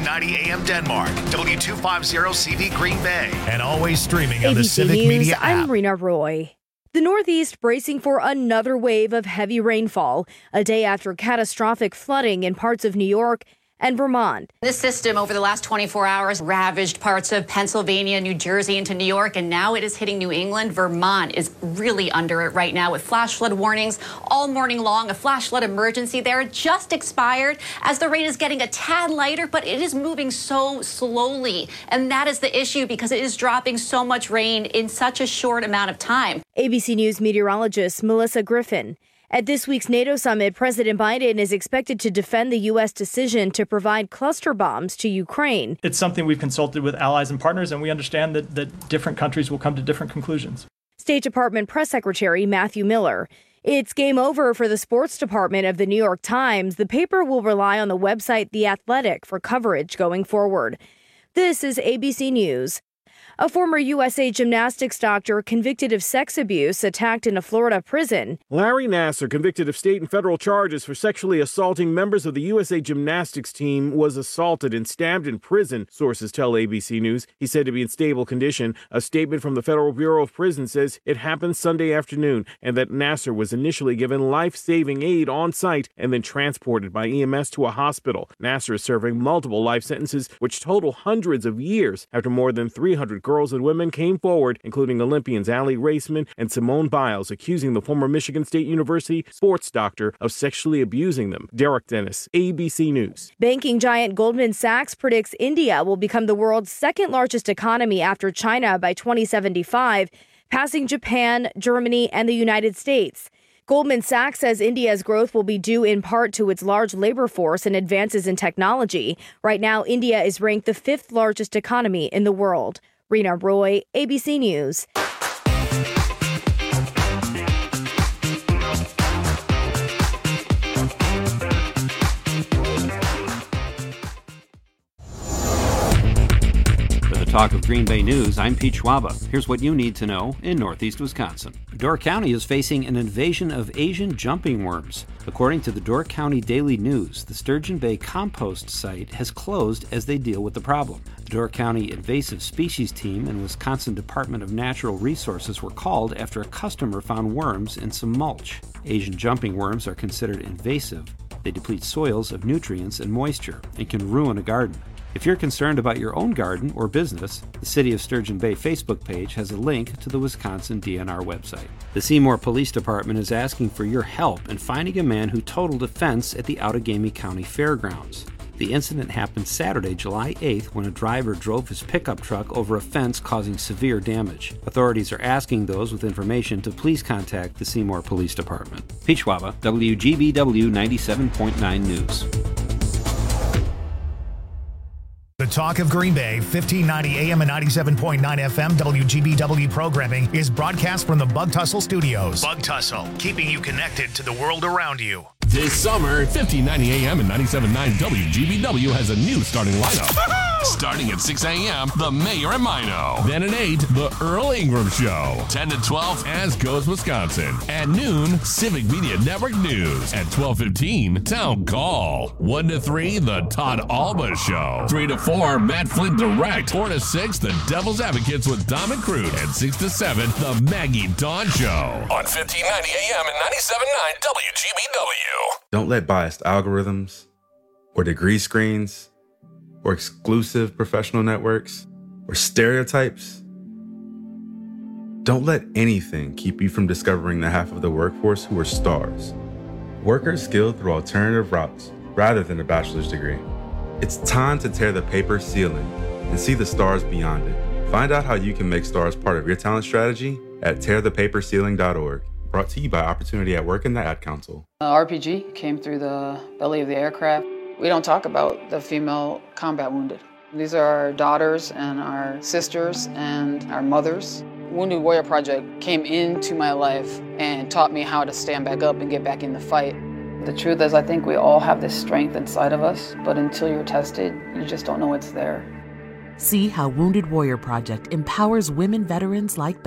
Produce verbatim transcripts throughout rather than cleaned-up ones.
fifteen ninety A M Denmark, W two fifty C V Green Bay, and always streaming on the A B C Civic News, Media app. I'm Rena Roy. The Northeast bracing for another wave of heavy rainfall, a day after catastrophic flooding in parts of New York and Vermont. This system over the last twenty-four hours ravaged parts of Pennsylvania, New Jersey into New York, and now it is hitting New England. Vermont is really under it right now with flash flood warnings all morning long. A flash flood emergency there just expired as the rain is getting a tad lighter, but it is moving so slowly. And that is the issue because it is dropping so much rain in such a short amount of time. A B C News meteorologist Melissa Griffin. At this week's NATO summit, President Biden is expected to defend the U S decision to provide cluster bombs to Ukraine. It's something we've consulted with allies and partners, and we understand that, that different countries will come to different conclusions. State Department Press Secretary Matthew Miller. It's game over for the sports department of the New York Times. The paper will rely on the website The Athletic for coverage going forward. This is A B C News. A former U S A gymnastics doctor convicted of sex abuse attacked in a Florida prison. Larry Nassar, convicted of state and federal charges for sexually assaulting members of the U S A gymnastics team, was assaulted and stabbed in prison, sources tell A B C News. He's said to be in stable condition. A statement from the Federal Bureau of Prisons says it happened Sunday afternoon and that Nassar was initially given life-saving aid on site and then transported by E M S to a hospital. Nassar is serving multiple life sentences, which total hundreds of years after more than three hundred girls and women came forward, including Olympians Allie Raceman and Simone Biles, accusing the former Michigan State University sports doctor of sexually abusing them. Derek Dennis, A B C News. Banking giant Goldman Sachs predicts India will become the world's second largest economy after China by twenty seventy-five, passing Japan, Germany, and the United States. Goldman Sachs says India's growth will be due in part to its large labor force and advances in technology. Right now, India is ranked the fifth largest economy in the world. Rena Roy, A B C News. For the Talk of Green Bay News, I'm Pete Schwaba. Here's what you need to know in Northeast Wisconsin. Door County is facing an invasion of Asian jumping worms. According to the Door County Daily News, the Sturgeon Bay compost site has closed as they deal with the problem. The Door County Invasive Species Team and Wisconsin Department of Natural Resources were called after a customer found worms in some mulch. Asian jumping worms are considered invasive. They deplete soils of nutrients and moisture and can ruin a garden. If you're concerned about your own garden or business, the City of Sturgeon Bay Facebook page has a link to the Wisconsin D N R website. The Seymour Police Department is asking for your help in finding a man who totaled a fence at the Outagamie County Fairgrounds. The incident happened Saturday, July eighth, when a driver drove his pickup truck over a fence causing severe damage. Authorities are asking those with information to please contact the Seymour Police Department. Pete Schwaba, W G B W ninety-seven point nine News. The Talk of Green Bay, fifteen ninety A M and ninety-seven point nine F M W G B W programming is broadcast from the Bug Tussle Studios. Bug Tussle, keeping you connected to the world around you. This summer, fifteen ninety A M and ninety-seven point nine W G B W has a new starting lineup. Starting at six A M, The Mayor and Mino. Then at eight, The Earl Ingram Show. ten to twelve, As Goes Wisconsin. At noon, Civic Media Network News. At twelve fifteen, Town Call. one to three, The Todd Alba Show. three to four, Matt Flint Direct. four to six, The Devil's Advocates with Dom and Crute. And six to seven, The Maggie Dawn Show. On fifteen ninety A M and ninety-seven point nine W G B W. Don't let biased algorithms or degree screens or exclusive professional networks or stereotypes. Don't let anything keep you from discovering the half of the workforce who are stars. Workers skilled through alternative routes rather than a bachelor's degree. It's time to tear the paper ceiling and see the stars beyond it. Find out how you can make stars part of your talent strategy at tear the paper ceiling dot org. Brought to you by Opportunity at Work and the Ad Council. Uh, R P G came through the belly of the aircraft. We don't talk about the female combat wounded. These are our daughters and our sisters and our mothers. Wounded Warrior Project came into my life and taught me how to stand back up and get back in the fight. The truth is, I think we all have this strength inside of us, but until you're tested, you just don't know it's there. See how Wounded Warrior Project empowers women veterans like Beth by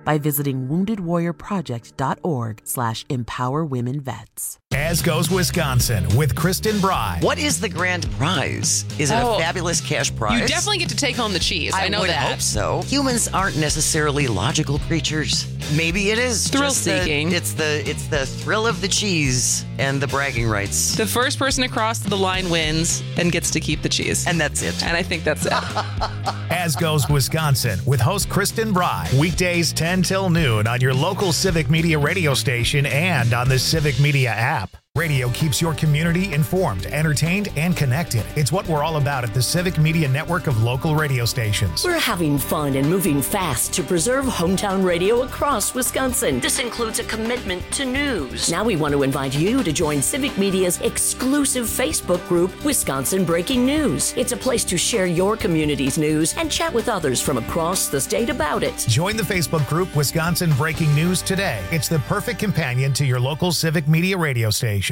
by visiting wounded warrior project dot org slash empower women vets. As Goes Wisconsin with Kristen Bry. What is the grand prize? Is it Oh, a fabulous cash prize? You definitely get to take home the cheese. I, I know would that. hope so. Humans aren't necessarily logical creatures. Maybe it is Thrill just the- seeking. it's the it's the thrill of the cheese and the bragging rights. The first person across the line wins and gets to keep the cheese. And that's it. And I think that's it. As Goes Wisconsin with host Kristen Bry. Weekdays ten till noon on your local Civic Media radio station and on the Civic Media app. Radio keeps your community informed, entertained, and connected. It's what we're all about at the Civic Media network of local radio stations. We're having fun and moving fast to preserve hometown radio across Wisconsin. This includes a commitment to news. Now we want to invite you to join Civic Media's exclusive Facebook group, Wisconsin Breaking News. It's a place to share your community's news and chat with others from across the state about it. Join the Facebook group Wisconsin Breaking News today. It's the perfect companion to your local Civic Media radio station.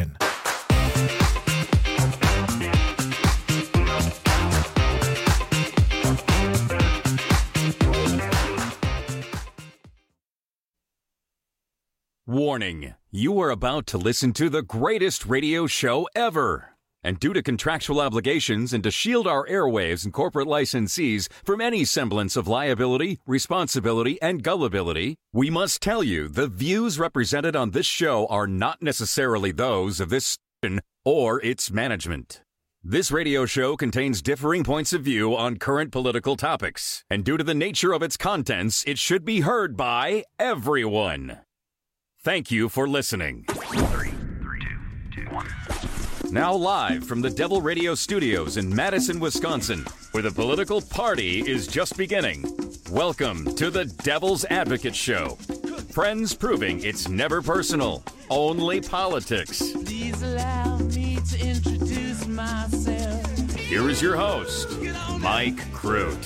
Warning, you are about to listen to the greatest radio show ever. And due to contractual obligations and to shield our airwaves and corporate licensees from any semblance of liability, responsibility, and gullibility, we must tell you the views represented on this show are not necessarily those of this station or its management. This radio show contains differing points of view on current political topics, and due to the nature of its contents, it should be heard by everyone. Thank you for listening. Three, three, two, two, one. Now live from the Devil Radio Studios in Madison, Wisconsin, where the political party is just beginning. Welcome to the Devil's Advocate Show. Friends proving it's never personal, only politics. Please allow me to introduce myself. Here is your host, Mike Crute.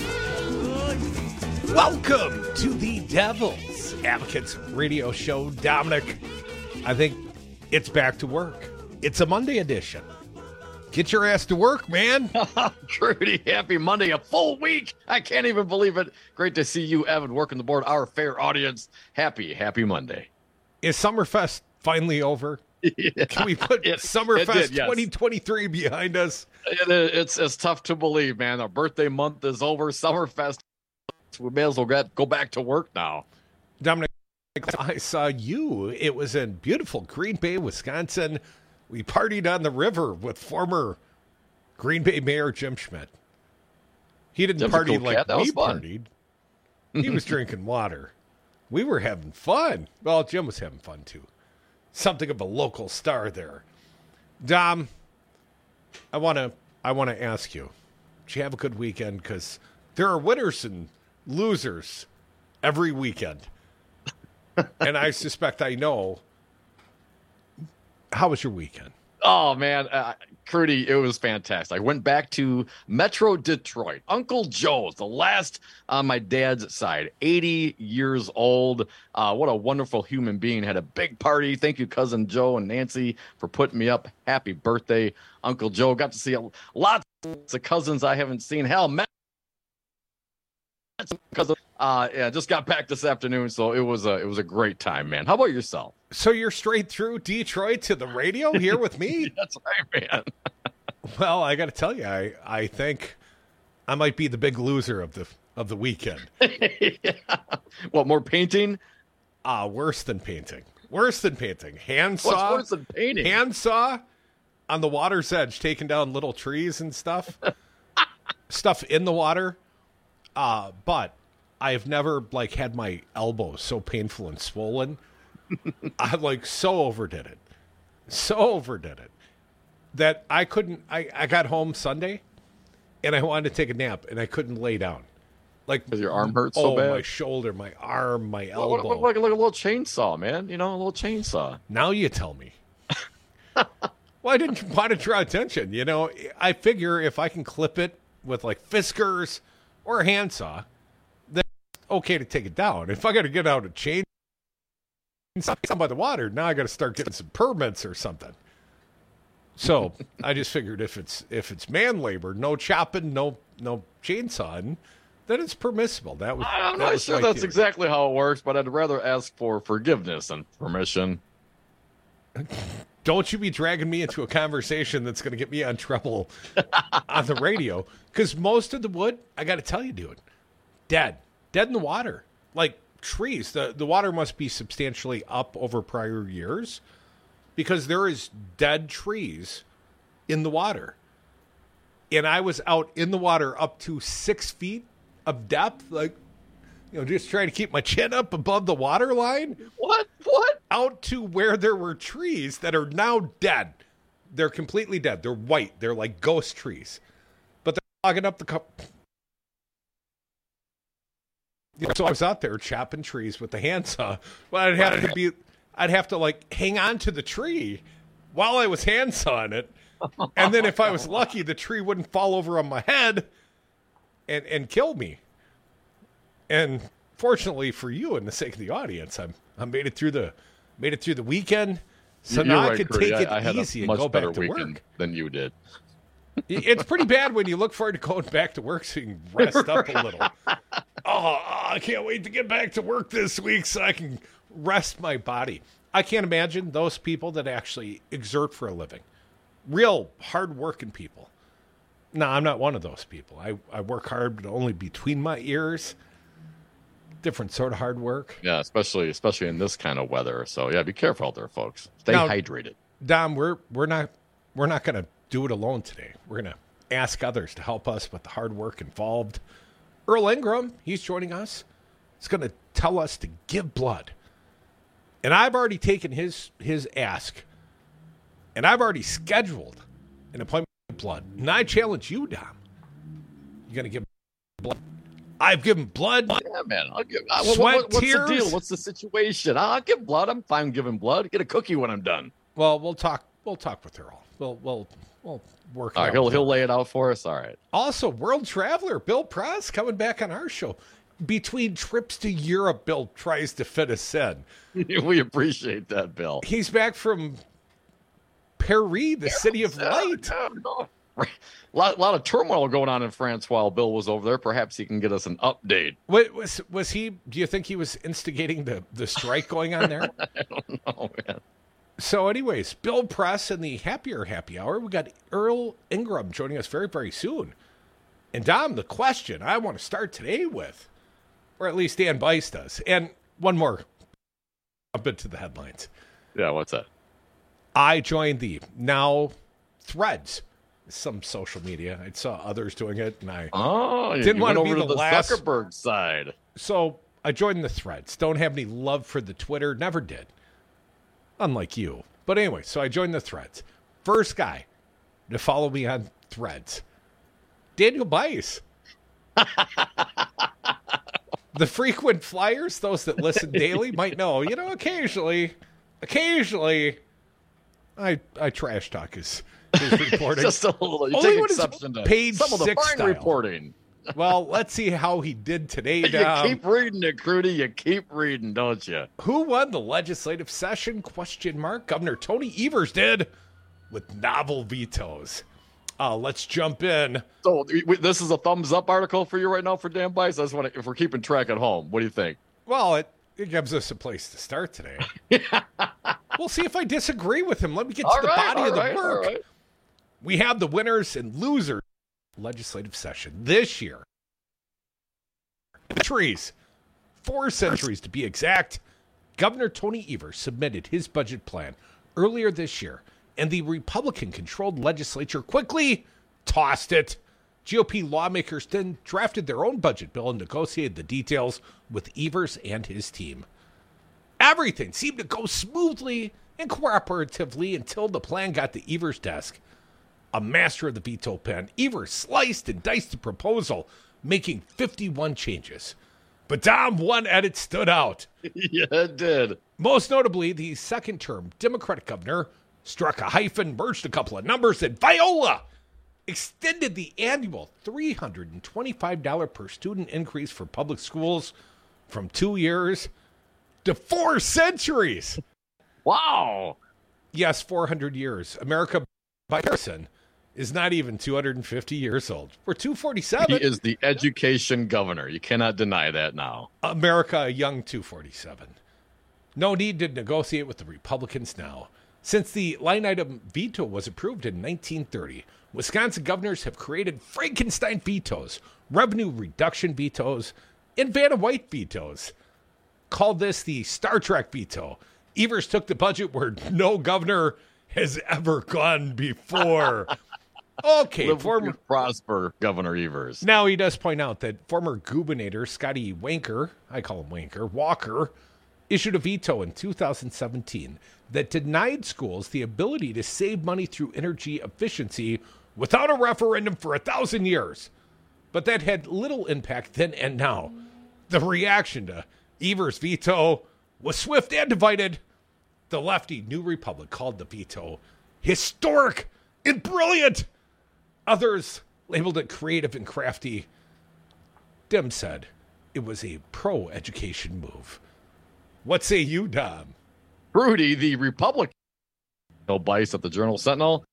Welcome to the Devil's Advocates Radio Show. Dominic, I think it's back to work. It's a Monday edition. Get your ass to work, man. Trudy, happy Monday, a full week. I can't even believe it. Great to see you, Evan, working the board, our fair audience. Happy, happy Monday. Is Summerfest finally over? Yeah. Can we put it, Summerfest it did, yes. twenty twenty-three behind us? It, it's, it's tough to believe, man. Our birthday month is over. Summerfest, we may as well get, go back to work now. Dominic, I saw you. It was in beautiful Green Bay, Wisconsin. We partied on the river with former Green Bay Mayor Jim Schmidt. He didn't Jim's party cool like cat. we fun. partied. He was drinking water. We were having fun. Well, Jim was having fun, too. Something of a local star there. Dom, I want to I want to ask you, did you have a good weekend? Because there are winners and losers every weekend. And I suspect I know. How was your weekend? Oh, man, uh, Crudy, it was fantastic. I went back to Metro Detroit. Uncle Joe's, the last on my dad's side, eighty years old. Uh, what a wonderful human being. Had a big party. Thank you, Cousin Joe and Nancy, for putting me up. Happy birthday, Uncle Joe. Got to see a, lots of cousins I haven't seen. Hell, met because uh, yeah, just got back this afternoon, so it was a it was a great time, man. How about yourself? So you're straight through Detroit to the radio here with me? That's right, man. Well, I got to tell you, I, I think I might be the big loser of the of the weekend. Yeah. What, more painting? Ah, uh, worse than painting. Worse than painting. Handsaw. What's worse than painting? Handsaw on the water's edge, taking down little trees and stuff. Stuff in the water. Uh, but I have never like had my elbow so painful and swollen. I like so overdid it. So overdid it. That I couldn't, I, I got home Sunday and I wanted to take a nap and I couldn't lay down. Like, because your arm hurts so oh, bad? My shoulder, my arm, my elbow. Look, look, look, look, a little chainsaw, man. You know, a little chainsaw. Now you tell me. Well, I didn't want to draw attention. You know, I figure if I can clip it with like Fiskars or a handsaw, then it's okay to take it down. If I got to get out a chain something by the water, now I got to start getting some permits or something. So I just figured if it's if it's man labor, no chopping, no no chainsawing, then it's permissible. That was. I'm that not was sure my that's theory. exactly how it works, but I'd rather ask for forgiveness than permission. Don't you be dragging me into a conversation that's going to get me on trouble on the radio. Because most of the wood, I got to tell you, dude, dead. Dead in the water. Like trees. The, the water must be substantially up over prior years because there is dead trees in the water. And I was out in the water up to six feet of depth, like, you know, just trying to keep my chin up above the water line. What? What? Out to where there were trees that are now dead. They're completely dead. They're white. They're like ghost trees. But they're clogging up the cup. You know, so I was out there chopping trees with the handsaw. Well, I'd have to be, I'd have to like hang on to the tree while I was handsawing it. And then if I was lucky, the tree wouldn't fall over on my head and, and kill me. And fortunately for you and the sake of the audience, I'm I made it through the made it through the weekend. So You're now right, I could Curdy. take it I, I had easy a and much go better back to weekend work. than you did. It's pretty bad when you look forward to going back to work so you can rest up a little. Oh, I can't wait to get back to work this week so I can rest my body. I can't imagine those people that actually exert for a living. Real hard-working people. No, I'm not one of those people. I, I work hard, but only between my ears. Different sort of hard work. Yeah, especially especially in this kind of weather. So yeah, be careful out there, folks. Stay Now, hydrated. Dom, we're we're not we're not going to do it alone today. We're going to ask others to help us with the hard work involved. Earl Ingram, he's joining us. He's going to tell us to give blood. And I've already taken his his ask. And I've already scheduled an appointment with blood. And I challenge you, Dom. You going to give blood? I've given blood. Yeah, man. I'll give, uh, Sweat, what, what, what's tears. the deal? What's the situation? I'll give blood. I'm fine giving blood. Get a cookie when I'm done. Well, we'll talk. We'll talk with Earl. We'll we'll we'll work. All right, out he'll with he'll Earl. lay it out for us. All right. Also, world traveler Bill Press coming back on our show. Between trips to Europe, Bill tries to fit us in. We appreciate that, Bill. He's back from Paris, the city of light. A lot, lot of turmoil going on in France while Bill was over there. Perhaps he can get us an update. What, was was he? Do you think he was instigating the, the strike going on there? I don't know, man. So, anyways, Bill Press in the Happier Happy Hour. We got Earl Ingram joining us very, very soon. And Dom, the question I want to start today with, or at least Dan Bice does, and one more, a bit to the headlines. Yeah, what's that? I joined the now Threads, some social media. I saw others doing it, and I oh, didn't you want went to be over the to the last. Zuckerberg side. So I joined the Threads. Don't have any love for the Twitter. Never did. Unlike you. But anyway, so I joined the Threads. First guy to follow me on Threads. Daniel Bice. The frequent flyers, those that listen daily, might know. You know, occasionally, occasionally, I I trash talk his, his reporting. Just a little. You Only take when it's exception to page some of the six fine style. reporting. Well, let's see how he did today, You Dom. keep reading it, Crudy. You keep reading, don't you? Who won the legislative session? Question mark. Governor Tony Evers did with novel vetoes. Uh, let's jump in. So we- this is a thumbs up article for you right now for Dan Bice. I just want to, if we're keeping track at home, what do you think? Well, it, it gives us a place to start today. We'll see if I disagree with him. Let me get All to the right, body all of the right, all work. right. We have the winners and losers legislative session this year. Centuries, four centuries to be exact. Governor Tony Evers submitted his budget plan earlier this year, and the Republican-controlled legislature quickly tossed it. G O P lawmakers then drafted their own budget bill and negotiated the details with Evers and his team. Everything seemed to go smoothly and cooperatively until the plan got to Evers' desk. A master of the veto pen, Evers sliced and diced the proposal, making fifty-one changes. But Dom, one edit stood out. Yeah, it did. Most notably, the second-term Democratic governor struck a hyphen, merged a couple of numbers, and Viola extended the annual three hundred twenty-five dollars per student increase for public schools from two years to four centuries. Wow. Yes, four hundred years. America, by comparison, is not even two hundred fifty years old. We're two forty-seven. He is the education governor. You cannot deny that now. America, a young two forty-seven. No need to negotiate with the Republicans now. Since the line item veto was approved in nineteen thirty, Wisconsin governors have created Frankenstein vetoes, revenue reduction vetoes, and Vanna White vetoes. Called this the Star Trek veto. Evers took the budget where no governor has ever gone before. Okay, Live former prosper Governor Evers. Now he does point out that former gubernator Scotty Wanker, I call him Wanker, Walker, issued a veto in two thousand seventeen that denied schools the ability to save money through energy efficiency without a referendum for a thousand years. But that had little impact then and now. The reaction to Evers' veto was swift and divided. The lefty New Republic called the veto historic and brilliant. Others labeled it creative and crafty. Dem said it was a pro-education move. What say you, Dom? Rudy, the Republican, Bill Bice at the Journal Sentinel,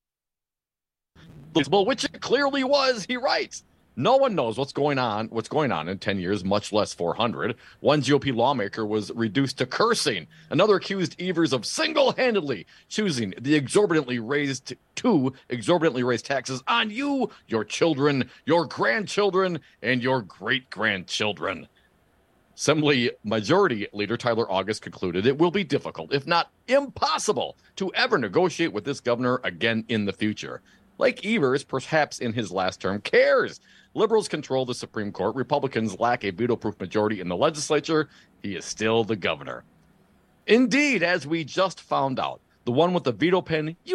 which it clearly was, he writes, no one knows what's going on, what's going on in ten years, much less four hundred. One G O P lawmaker was reduced to cursing. Another accused Evers of single-handedly choosing the exorbitantly raised two exorbitantly raised taxes on you, your children, your grandchildren, and your great-grandchildren. Assembly Majority Leader Tyler August concluded it will be difficult, if not impossible, to ever negotiate with this governor again in the future. Like Evers, perhaps in his last term, cares. Liberals control the Supreme Court. Republicans lack a veto-proof majority in the legislature. He is still the governor. Indeed, as we just found out, the one with the veto pen, you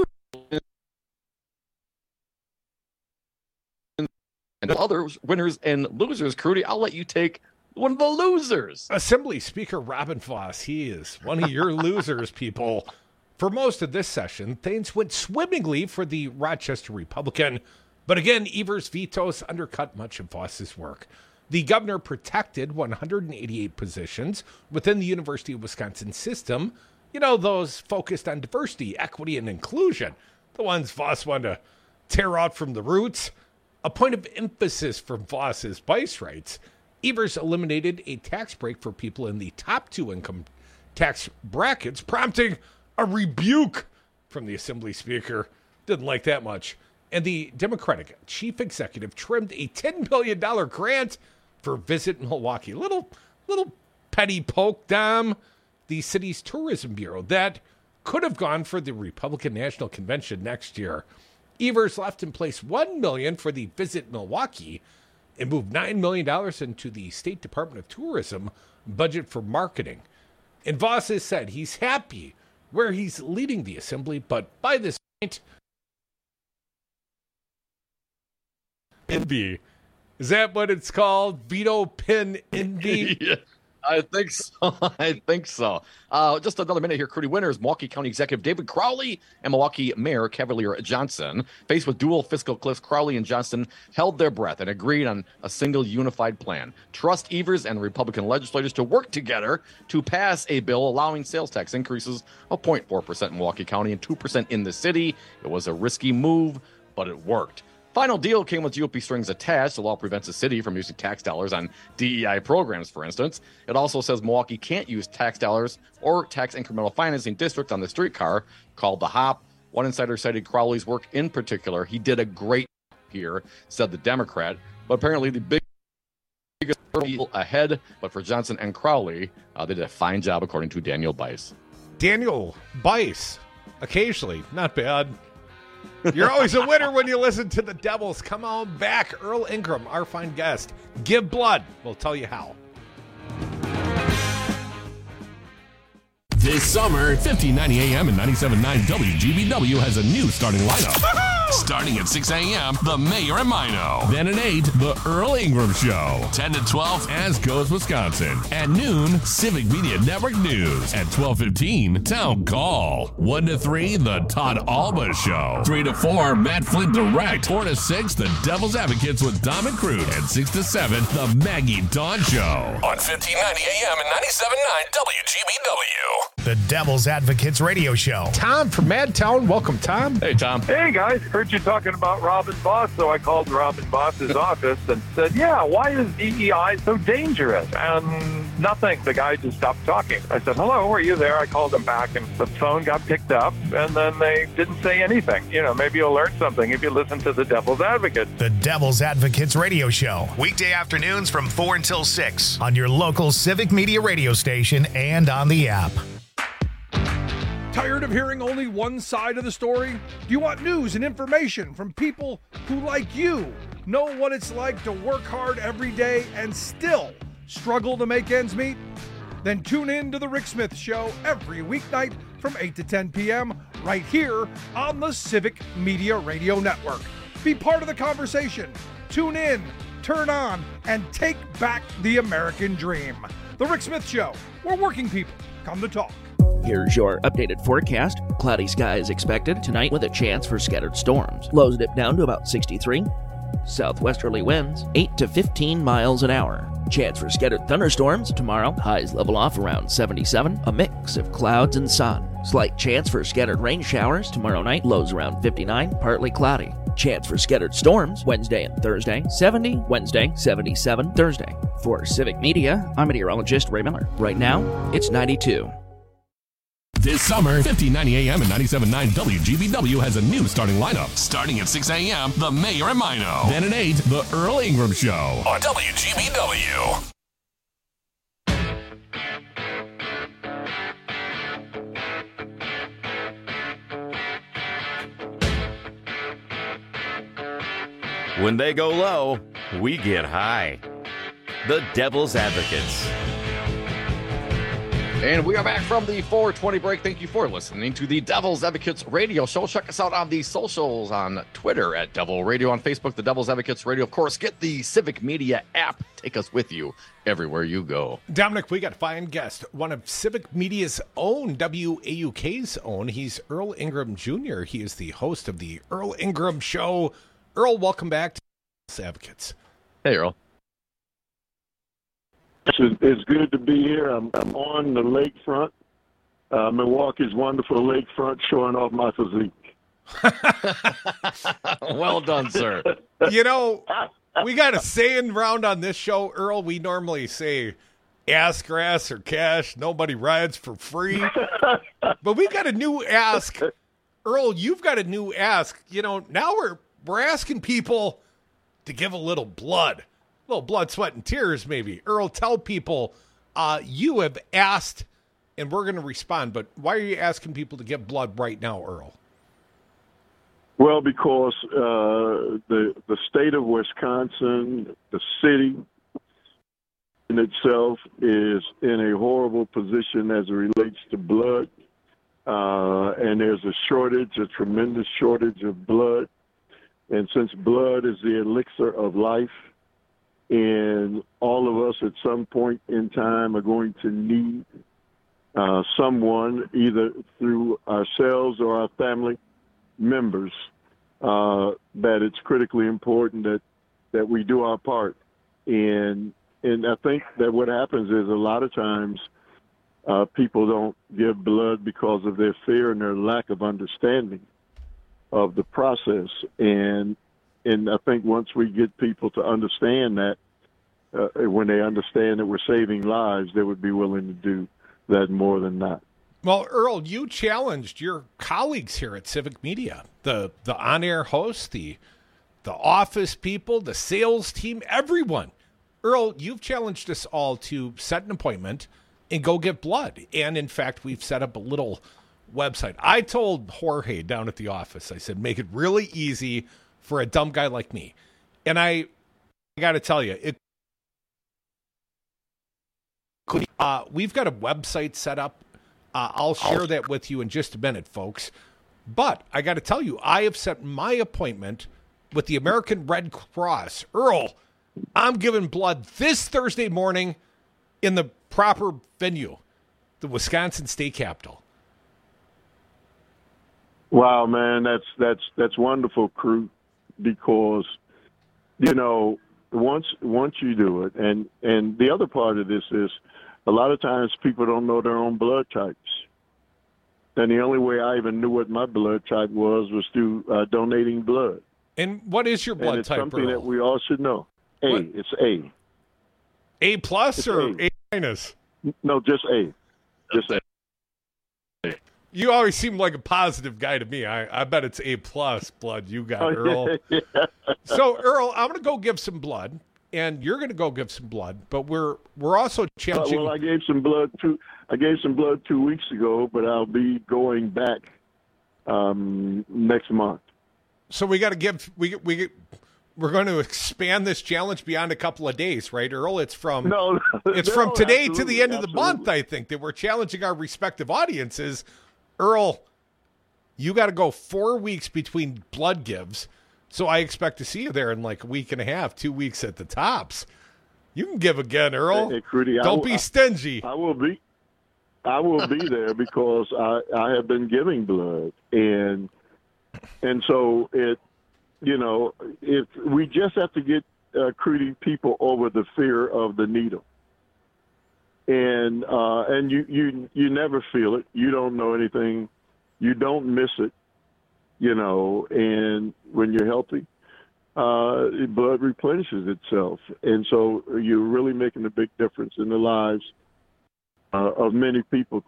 and others, winners and losers. Crudy, I'll let you take one of the losers. Assembly Speaker Robin Voss, he is one of your losers, people. For most of this session, things went swimmingly for the Rochester Republican. But again, Evers' vetoes undercut much of Voss's work. The governor protected one hundred eighty-eight positions within the University of Wisconsin system. You know, those focused on diversity, equity, and inclusion. The ones Voss wanted to tear out from the roots. A point of emphasis for Voss's Bice writes, Evers eliminated a tax break for people in the top two income tax brackets, prompting a rebuke from the Assembly Speaker. Didn't like that much. And the Democratic chief executive trimmed a ten billion dollars grant for Visit Milwaukee. Little, little petty poke, Dom. The city's tourism bureau that could have gone for the Republican National Convention next year. Evers left in place one million dollars for the Visit Milwaukee and moved nine million dollars into the State Department of Tourism budget for marketing. And Voss has said he's happy where he's leading the assembly, but by this point, envy. Is that what it's called? Veto pin envy? Yeah, I think so. I think so. Uh, just another minute here. Crudy winners, Milwaukee County Executive David Crowley and Milwaukee Mayor Cavalier Johnson. Faced with dual fiscal cliffs, Crowley and Johnson held their breath and agreed on a single unified plan. Trust Evers and Republican legislators to work together to pass a bill allowing sales tax increases of zero point four percent in Milwaukee County and two percent in the city. It was a risky move, but it worked. Final deal came with G O P strings attached. The law prevents the city from using tax dollars on D E I programs, for instance. It also says Milwaukee can't use tax dollars or tax incremental financing district on the streetcar called the HOP. One insider cited Crowley's work in particular. He did a great job here, said the Democrat. But apparently the big biggest hurdle ahead. But for Johnson and Crowley, uh, they did a fine job, according to Daniel Bice. Daniel Bice, occasionally, not bad. You're always a winner when you listen to the Devils. Come on back. Earl Ingram, our fine guest. Give blood. We'll tell you how. This summer, fifteen ninety A M and ninety-seven point nine W G B W has a new starting lineup. Starting at six A M, The Mayor and Mino. Then at eight, The Earl Ingram Show. ten to twelve, As Goes Wisconsin. At noon, Civic Media Network News. At twelve fifteen, Town Call. one to three, The Todd Alba Show. three to four, Matt Flint Direct. four to six, The Devil's Advocates with Dom and Crude. And six to seven, The Maggie Dawn Show. On fifteen ninety A M and ninety-seven point nine W G B W. The Devil's Advocates Radio Show. Tom from Madtown. Welcome, Tom. Hey, Tom. Hey, guys. Heard you talking about Robin Boss, so I called Robin Boss's office and said, yeah, why is D E I so dangerous? And nothing. The guy just stopped talking. I said, hello, are you there? I called him back, and the phone got picked up, and then they didn't say anything. You know, maybe you'll learn something if you listen to The Devil's Advocate. The Devil's Advocates Radio Show. Weekday afternoons from four until six on your local Civic Media radio station and on the app. Tired of hearing only one side of the story? Do you want news and information from people who, like you, know what it's like to work hard every day and still struggle to make ends meet? Then tune in to The Rick Smith Show every weeknight from eight to ten p.m. right here on the Civic Media Radio Network. Be part of the conversation. Tune in, turn on, and take back the American dream. The Rick Smith Show, where working people come to talk. Here's your updated forecast. Cloudy skies expected tonight with a chance for scattered storms. Lows dip down to about sixty-three. Southwesterly winds eight to fifteen miles an hour. Chance for scattered thunderstorms tomorrow. Highs level off around seventy-seven. A mix of clouds and sun. Slight chance for scattered rain showers tomorrow night. Lows around fifty-nine. Partly cloudy. Chance for scattered storms Wednesday and Thursday. seventy Wednesday, seventy-seven Thursday. For Civic Media, I'm meteorologist Ray Miller. Right now, it's ninety-two. This summer, fifteen ninety A M and ninety-seven point nine W G B W has a new starting lineup. Starting at six A M, The Mayor and Mino. Then at eight, The Earl Ingram Show on W G B W. When they go low, we get high. The Devil's Advocates. And we are back from the four twenty break. Thank you for listening to the Devil's Advocates Radio Show. Check us out on the socials, on Twitter at Devil Radio, on Facebook, the Devil's Advocates Radio. Of course, get the Civic Media app. Take us with you everywhere you go. Dominic, we got a fine guest, one of Civic Media's own, W A U K's own. He's Earl Ingram Junior He is the host of the Earl Ingram Show. Earl, welcome back to Devil's Advocates. Hey, Earl. It's, it's good to be here. I'm, I'm on the lakefront, uh, Milwaukee's wonderful lakefront, showing off my physique. Well done, sir. You know, we got a saying round on this show, Earl. We normally say ass grass or cash. Nobody rides for free. But we've got a new ask. Earl, you've got a new ask. You know, now we're we're asking people to give a little blood. A little blood, sweat, and tears, maybe. Earl, tell people uh, you have asked, and we're going to respond, but why are you asking people to give blood right now, Earl? Well, because uh, the the state of Wisconsin, the city in itself, is in a horrible position as it relates to blood, uh, and there's a shortage, a tremendous shortage of blood, and since blood is the elixir of life, and all of us at some point in time are going to need uh, someone, either through ourselves or our family members, uh, that it's critically important that, that we do our part. And and I think that what happens is a lot of times uh, people don't give blood because of their fear and their lack of understanding of the process. And And I think once we get people to understand that, uh, when they understand that we're saving lives, they would be willing to do that more than not. Well, Earl, you challenged your colleagues here at Civic Media, the the on-air hosts, the the office people, the sales team, everyone. Earl, you've challenged us all to set an appointment and go get blood. And in fact, we've set up a little website. I told Jorge down at the office, I said, make it really easy for a dumb guy like me. And I, I got to tell you, it. Uh, we've got a website set up. Uh, I'll share that with you in just a minute, folks. But I got to tell you, I have set my appointment with the American Red Cross. Earl, I'm giving blood this Thursday morning in the proper venue, the Wisconsin State Capitol. Wow, man, that's that's that's wonderful, crew. Because, you know, once once you do it, and, and the other part of this is a lot of times people don't know their own blood types. And the only way I even knew what my blood type was was through uh, donating blood. And what is your blood and it's type, something Earl? that we all should know. A. What? It's A. A plus It's or A. A minus? No, just A. Just A. You always seem like a positive guy to me. I, I bet it's A plus blood you got, Oh, Earl. yeah, yeah. So, Earl, I'm going to go give some blood, and you're going to go give some blood. But we're we're also Uh, challenging. well, I gave some blood two. I gave some blood two weeks ago, but I'll be going back um, next month. So we got to give we we we're going to expand this challenge beyond a couple of days, right, Earl? It's from No, it's no, from today to absolutely, the end of the month. absolutely. I think that we're challenging our respective audiences. Earl, you got to go four weeks between blood gives, so I expect to see you there in like a week and a half, two weeks at the tops. You can give again, Earl. Hey, hey, Crudy, I Don't will- be I- stingy. I will be. I will be there because I, I have been giving blood, and and so it, you know, if we just have to get uh, Crudy people over the fear of the needle, and uh, and you you you never feel it. You don't know anything. You don't miss it. You know, and when you're healthy, uh, blood replenishes itself, and so you're really making a big difference in the lives uh, of many people.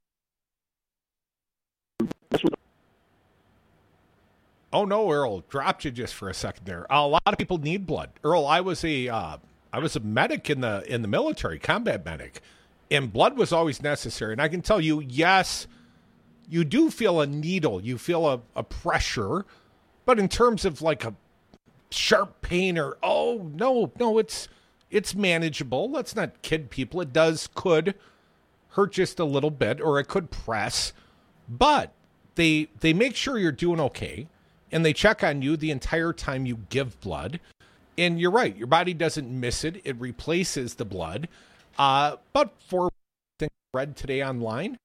Oh no, Earl, dropped you just for a second there. A lot of people need blood. Earl, I was a uh, I was a medic in the in the military, combat medic, and blood was always necessary. And I can tell you, yes, you do feel a needle, you feel a, a pressure, but in terms of like a sharp pain or oh no, no, it's it's manageable. Let's not kid people. It does could hurt just a little bit, or it could press, but they they make sure you're doing okay. And they check on you the entire time you give blood. And you're right, your body doesn't miss it. It replaces the blood. Uh, but for things I read today online,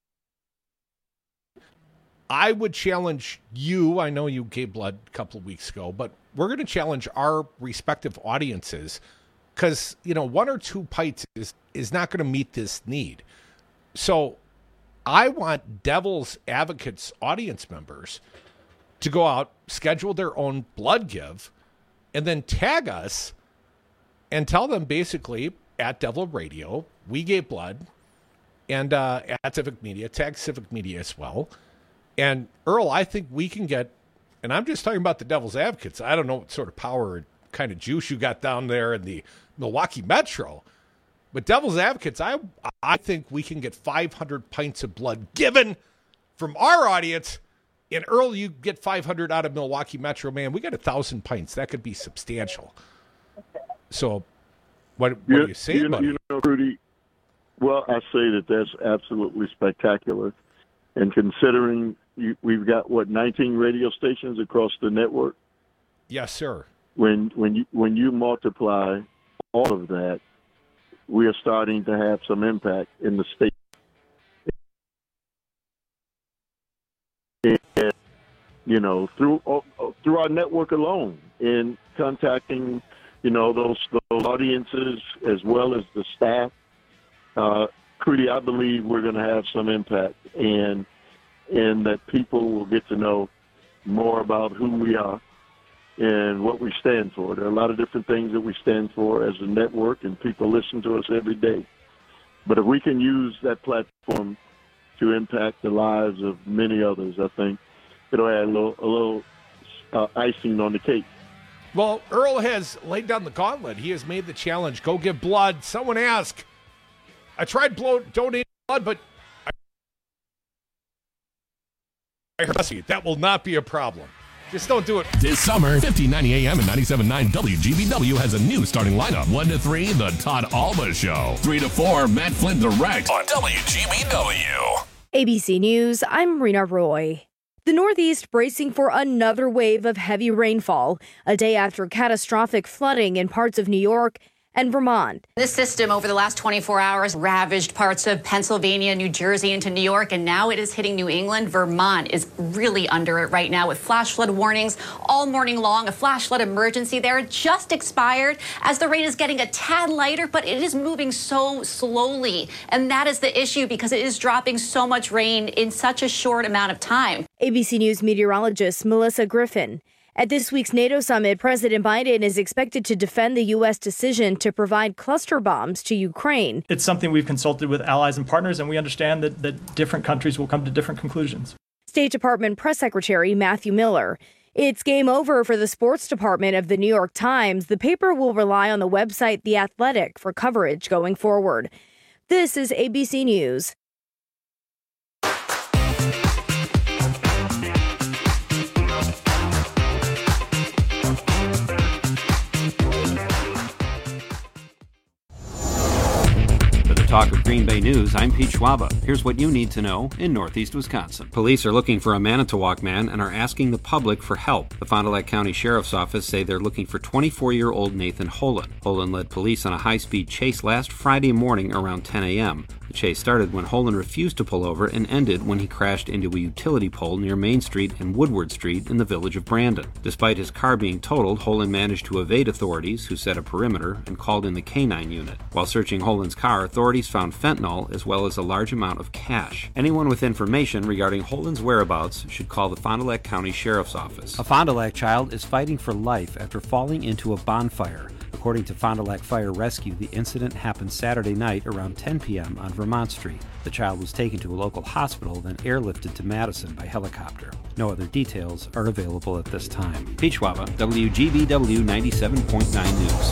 I would challenge you. I know you gave blood a couple of weeks ago, but we're going to challenge our respective audiences because, you know, one or two pints is, is not going to meet this need. So I want Devil's Advocates audience members to go out, schedule their own blood give, and then tag us and tell them basically at Devil Radio, we gave blood, and uh, at Civic Media, tag Civic Media as well. And Earl, I think we can get, and I'm just talking about the Devil's Advocates. I don't know what sort of power, kind of juice you got down there in the Milwaukee Metro, but Devil's Advocates, I I think we can get five hundred pints of blood given from our audience. And Earl, you get five hundred out of Milwaukee Metro, man. We got a thousand pints. That could be substantial. So, what, what You- do you say, you, buddy? You know, Rudy, well, I say that that's absolutely spectacular. And considering you, we've got, what, nineteen radio stations across the network? Yes, sir. When, when, you, when you multiply all of that, we are starting to have some impact in the state. And, you know, through through our network alone, in contacting, you know, those those audiences as well as the staff, uh, Crudy, I believe we're going to have some impact, and and that people will get to know more about who we are and what we stand for. There are a lot of different things that we stand for as a network, and people listen to us every day. But if we can use that platform to impact the lives of many others, I think it'll add a little, a little uh, icing on the cake. Well, Earl has laid down the gauntlet. He has made the challenge. Go give blood. Someone ask. I tried blow, donating blood, but I, I heard that will not be a problem. Just don't do it. This summer, fifteen ninety A M and ninety-seven point nine W G B W has a new starting lineup. one to three, The Todd Alba Show. three to four, Matt Flynn Direct on W G B W. A B C News, I'm Rena Roy. The Northeast bracing for another wave of heavy rainfall, a day after catastrophic flooding in parts of New York and Vermont. This system over the last twenty-four hours ravaged parts of Pennsylvania, New Jersey, into New York, and now it is hitting New England. Vermont is really under it right now with flash flood warnings all morning long. A flash flood emergency there just expired as the rain is getting a tad lighter, but it is moving so slowly. And that is the issue because it is dropping so much rain in such a short amount of time. A B C News meteorologist Melissa Griffin. At this week's NATO summit, President Biden is expected to defend the U S decision to provide cluster bombs to Ukraine. It's something we've consulted with allies and partners, and we understand that, that different countries will come to different conclusions. State Department Press Secretary Matthew Miller. It's game over for the sports department of the New York Times. The paper will rely on the website The Athletic for coverage going forward. This is A B C News. Talk of Green Bay News, I'm Pete Schwaba. Here's what you need to know in Northeast Wisconsin. Police are looking for a Manitowoc man and are asking the public for help. The Fond du Lac County Sheriff's Office say they're looking for twenty-four-year-old Nathan Holen. Holen led police on a high-speed chase last Friday morning around ten a.m. The chase started when Holen refused to pull over and ended when he crashed into a utility pole near Main Street and Woodward Street in the village of Brandon. Despite his car being totaled, Holen managed to evade authorities, who set a perimeter and called in the K nine unit. While searching Holen's car, authorities found fentanyl as well as a large amount of cash. Anyone with information regarding Holen's whereabouts should call the Fond du Lac County Sheriff's Office. A Fond du Lac child is fighting for life after falling into a bonfire. According to Fond du Lac Fire Rescue, the incident happened Saturday night around ten p.m. on Vermont Street. The child was taken to a local hospital, then airlifted to Madison by helicopter. No other details are available at this time. Pete Schwaba, W G B W ninety-seven point nine News.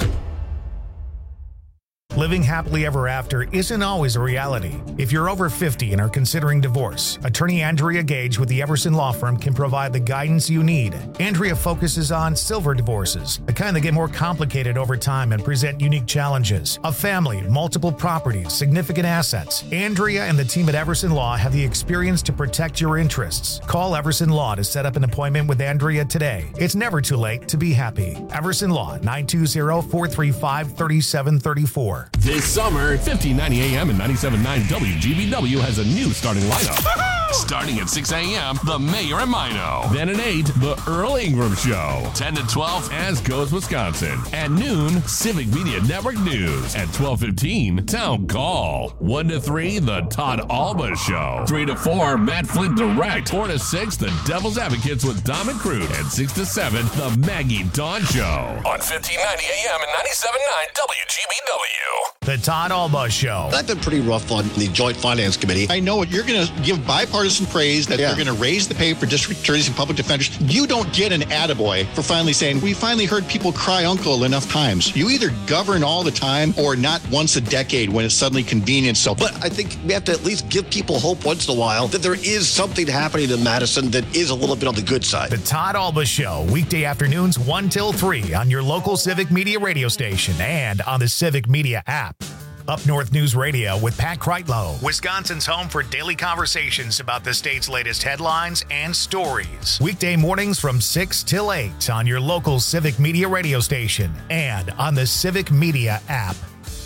Living happily ever after isn't always a reality. If you're over fifty and are considering divorce, attorney Andrea Gage with the Everson Law Firm can provide the guidance you need. Andrea focuses on silver divorces, the kind that get more complicated over time and present unique challenges. A family, multiple properties, significant assets. Andrea and the team at Everson Law have the experience to protect your interests. Call Everson Law to set up an appointment with Andrea today. It's never too late to be happy. Everson Law, nine two zero, four three five, three seven three four. This summer, fifteen ninety A M and ninety-seven point nine W G B W has a new starting lineup. Starting at six a.m., The Mayor and Mino. Then at eight, The Earl Ingram Show. ten to twelve, As Goes Wisconsin. At noon, Civic Media Network News. At twelve fifteen, Town Call. one to three, The Todd Alba Show. three to four, Matt Flint Direct. four to six, The Devil's Advocates with Dom and Crude. And six to seven, The Maggie Dawn Show. On fifteen ninety A M and ninety-seven point nine W G B W. The Todd Alba Show. I've been pretty rough on the Joint Finance Committee. I know you're going to give bipartisan praise that yeah. they're going to raise the pay for district attorneys and public defenders. You don't get an attaboy for finally saying, we finally heard people cry uncle enough times. You either govern all the time or not once a decade when it's suddenly convenient. So, but I think we have to at least give people hope once in a while that there is something happening in Madison that is a little bit on the good side. The Todd Alba Show, weekday afternoons one till three on your local Civic Media radio station and on the Civic Media app. Up North News Radio with Pat Kreitlow, Wisconsin's home for daily conversations about the state's latest headlines and stories. Weekday mornings from six till eight on your local Civic Media radio station and on the Civic Media app.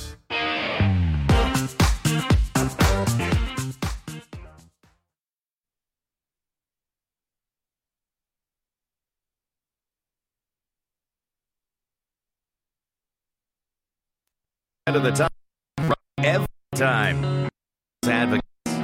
End of the time. Every time. Advocates.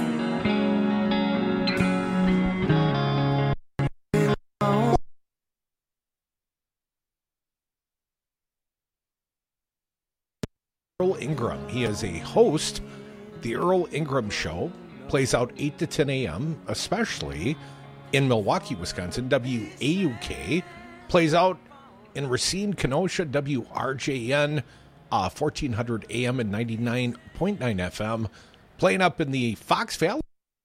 Earl Ingram. He is a host. The Earl Ingram Show plays out eight to ten a.m., especially in Milwaukee, Wisconsin. W A U K plays out in Racine, Kenosha. W R J N. Uh, fourteen hundred A M and ninety-nine point nine F M, playing up in the Fox Valley.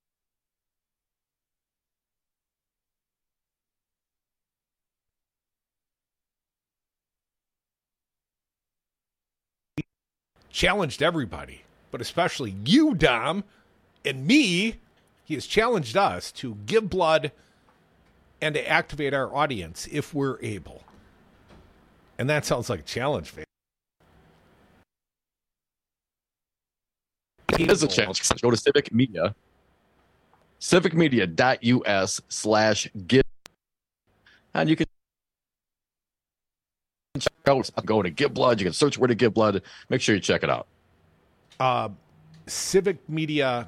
Challenged everybody, but especially you, Dom, and me. He has challenged us to give blood and to activate our audience if we're able. And that sounds like a challenge, man. It is a challenge. Go to Civic Media, civicmedia.us slash give, and you can check out, go to Give Blood. You can search where to give blood. Make sure you check it out. Uh, civicmedia.us.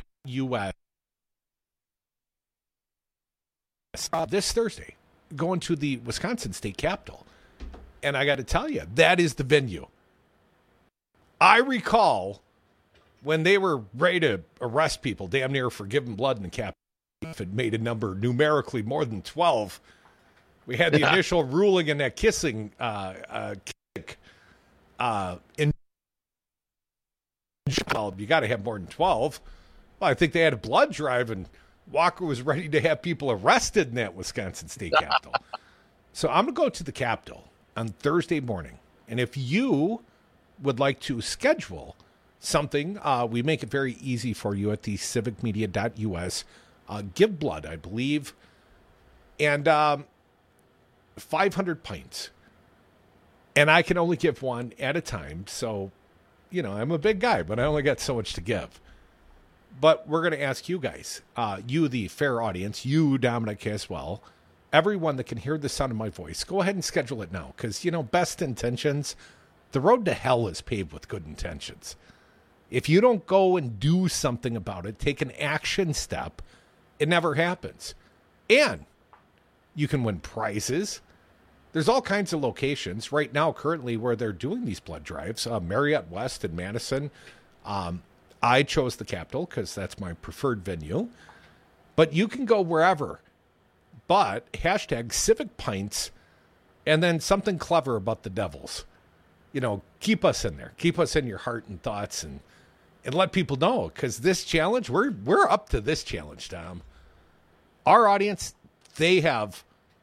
Uh, this Thursday, going to the Wisconsin State Capitol. And I got to tell you, that is the venue. I recall when they were ready to arrest people, damn near for giving blood in the Capitol, if it made a number numerically more than twelve. We had the yeah. initial ruling in that kissing uh, uh, kick. Uh, in you got to have more than twelve. Well, I think they had a blood drive, and Walker was ready to have people arrested in that Wisconsin State Capitol. So I'm going to go to the Capitol on Thursday morning. And if you would like to schedule something, uh, we make it very easy for you at the civicmedia.us. Uh, give blood, I believe. And um, five hundred pints. And I can only give one at a time. So, you know, I'm a big guy, but I only got so much to give. But we're going to ask you guys, uh, you, the fair audience, you, Dominic, as well, everyone that can hear the sound of my voice, go ahead and schedule it now. Because, you know, best intentions, the road to hell is paved with good intentions. If you don't go and do something about it, take an action step, it never happens. And you can win prizes. There's all kinds of locations right now currently where they're doing these blood drives. Uh, Marriott West in Madison. Um, I chose the Capitol because that's my preferred venue. But you can go wherever. But hashtag Civic Pints and then something clever about the Devils. You know, keep us in there. Keep us in your heart and thoughts and and let people know. Because this challenge, we're we're up to this challenge, Tom. Our audience, they have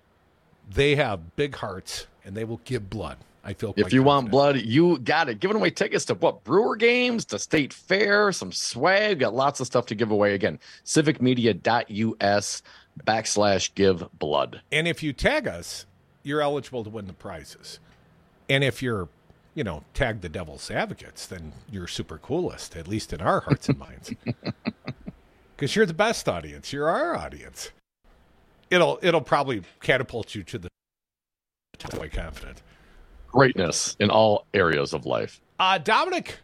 they have big hearts and they will give blood. I feel if you confident. want blood, you got it. Giving away tickets to what? Brewer games, to State Fair, some swag. Got lots of stuff to give away. Again, civicmedia.us backslash give blood. And if you tag us, you're eligible to win the prizes. And if you're, you know, tag the Devil's Advocates, then you're super coolest, at least in our hearts and minds. Because you're the best audience. You're our audience. It'll it'll probably catapult you to the quite confident. Greatness in all areas of life. Uh, Dominic,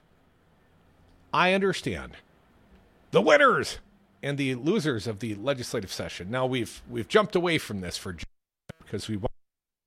I understand the winners and the losers of the legislative session. Now we've we've jumped away from this for because we want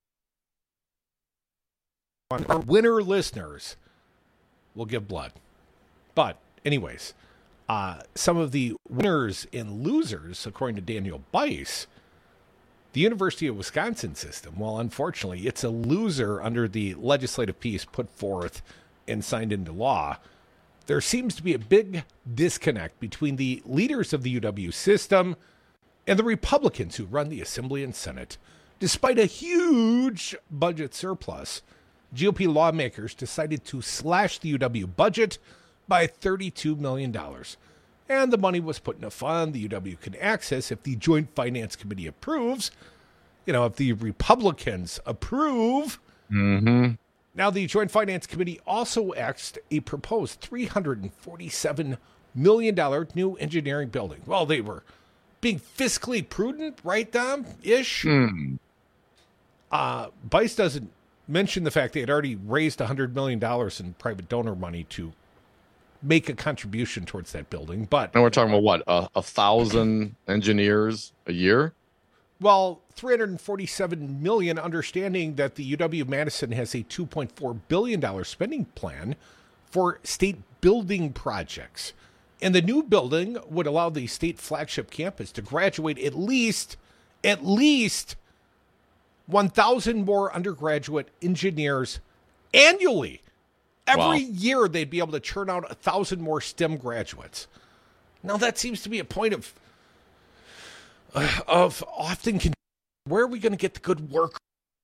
our winner listeners will give blood. But anyways, uh, some of the winners and losers, according to Daniel Bice, the University of Wisconsin system, well, unfortunately, it's a loser under the legislative piece put forth and signed into law. There seems to be a big disconnect between the leaders of the U W system and the Republicans who run the Assembly and Senate. Despite a huge budget surplus, G O P lawmakers decided to slash the U W budget by thirty-two million dollars. And the money was put in a fund the U W can access if the Joint Finance Committee approves. You know, if the Republicans approve. Mm-hmm. Now, the Joint Finance Committee also asked a proposed three hundred forty-seven million dollars new engineering building. Well, they were being fiscally prudent, right, Dom? Ish. Mm. Uh, Bice doesn't mention the fact they had already raised one hundred million dollars in private donor money to make a contribution towards that building. But and we're talking about what, a, a thousand engineers a year? Well, three hundred forty-seven million dollars, understanding that the U W-Madison has a two point four billion dollars spending plan for state building projects. And the new building would allow the state flagship campus to graduate at least, at least one thousand more undergraduate engineers annually. Every wow. year they'd be able to churn out one thousand more STEM graduates. Now that seems to be a point of uh, of often con- where are we going to get the good workers?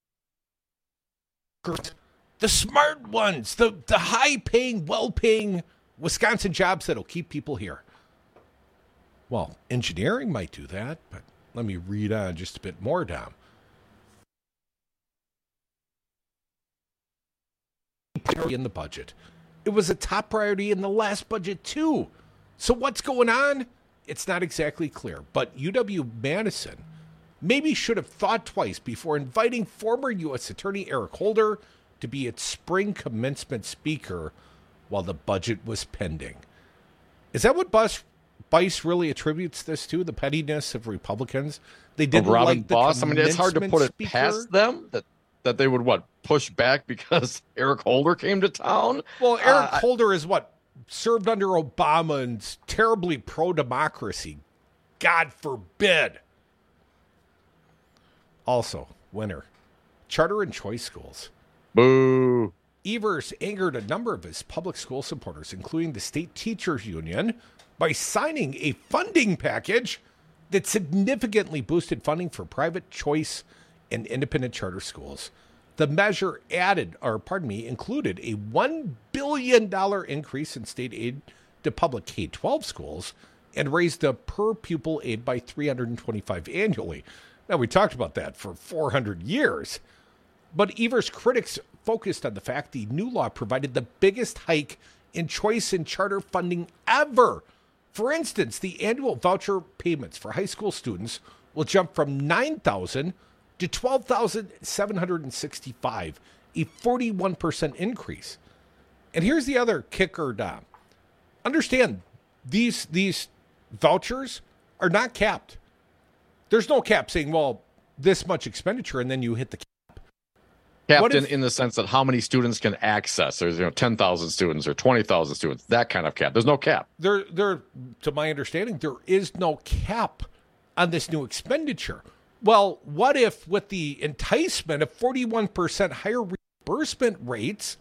The smart ones, the, the high-paying, well-paying Wisconsin jobs that'll keep people here. Well, engineering might do that, but let me read on just a bit more, Dom. In the budget, It was a top priority in the last budget, too. So what's going on? It's not exactly clear. But U W-Madison maybe should have thought twice before inviting former U S Attorney Eric Holder to be its spring commencement speaker while the budget was pending. Is that what Bus, Bice really attributes this to, the pettiness of Republicans? They didn't oh, Robin like the Boss. I mean, it's hard to put it speaker. past them that, that they would, what, push back because Eric Holder came to town? Well, Eric uh, Holder is what? Served under Obama and's terribly pro-democracy. God forbid. Also, winner. Charter and choice schools. Boo. Evers angered a number of his public school supporters, including the State Teachers Union, by signing a funding package that significantly boosted funding for private choice and independent charter schools. The measure added, or pardon me, included a one billion dollars increase in state aid to public K twelve schools and raised the per pupil aid by three hundred twenty-five dollars annually. Now, we talked about that for four hundred years. But Evers' critics focused on the fact the new law provided the biggest hike in choice and charter funding ever. For instance, the annual voucher payments for high school students will jump from nine thousand dollars to twelve thousand seven hundred sixty-five dollars, a forty-one percent increase. And here's the other kicker, Dom. Understand, these, these vouchers are not capped. There's no cap saying, well, this much expenditure, and then you hit the cap. Capped in, in the sense that how many students can access. There's, you know, ten thousand students or twenty thousand students, that kind of cap. There's no cap. There, there, to my understanding, there is no cap on this new expenditure. Well, what if with the enticement of forty-one percent higher reimbursement rates,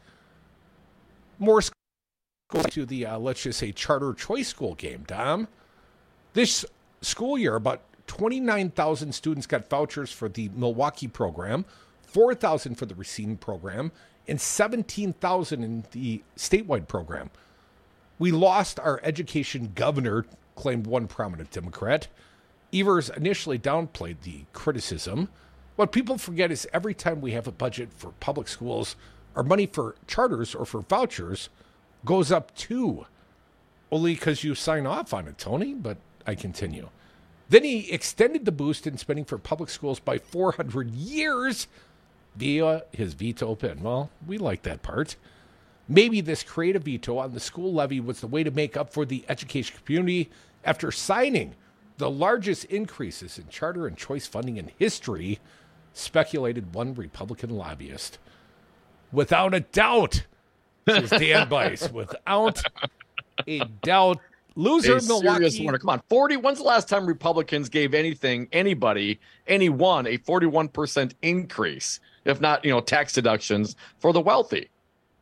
more schools go to the, uh, let's just say, charter choice school game, Dom? This school year, about twenty-nine thousand students got vouchers for the Milwaukee program, four thousand for the Racine program, and seventeen thousand in the statewide program. We lost our education governor, claimed one prominent Democrat. Evers initially downplayed the criticism. What people forget is every time we have a budget for public schools, our money for charters or for vouchers goes up too. Only because you sign off on it, Tony, but I continue. Then he extended the boost in spending for public schools by four hundred years via his veto pen. Well, we like that part. Maybe this creative veto on the school levy was the way to make up for the education community after signing the largest increases in charter and choice funding in history, speculated one Republican lobbyist. Without a doubt, says Dan Bice, without a doubt, loser a Milwaukee. Serious winner. Come on, forty. When's the last time Republicans gave anything, anybody, anyone, a forty-one percent increase, if not, you know, tax deductions for the wealthy?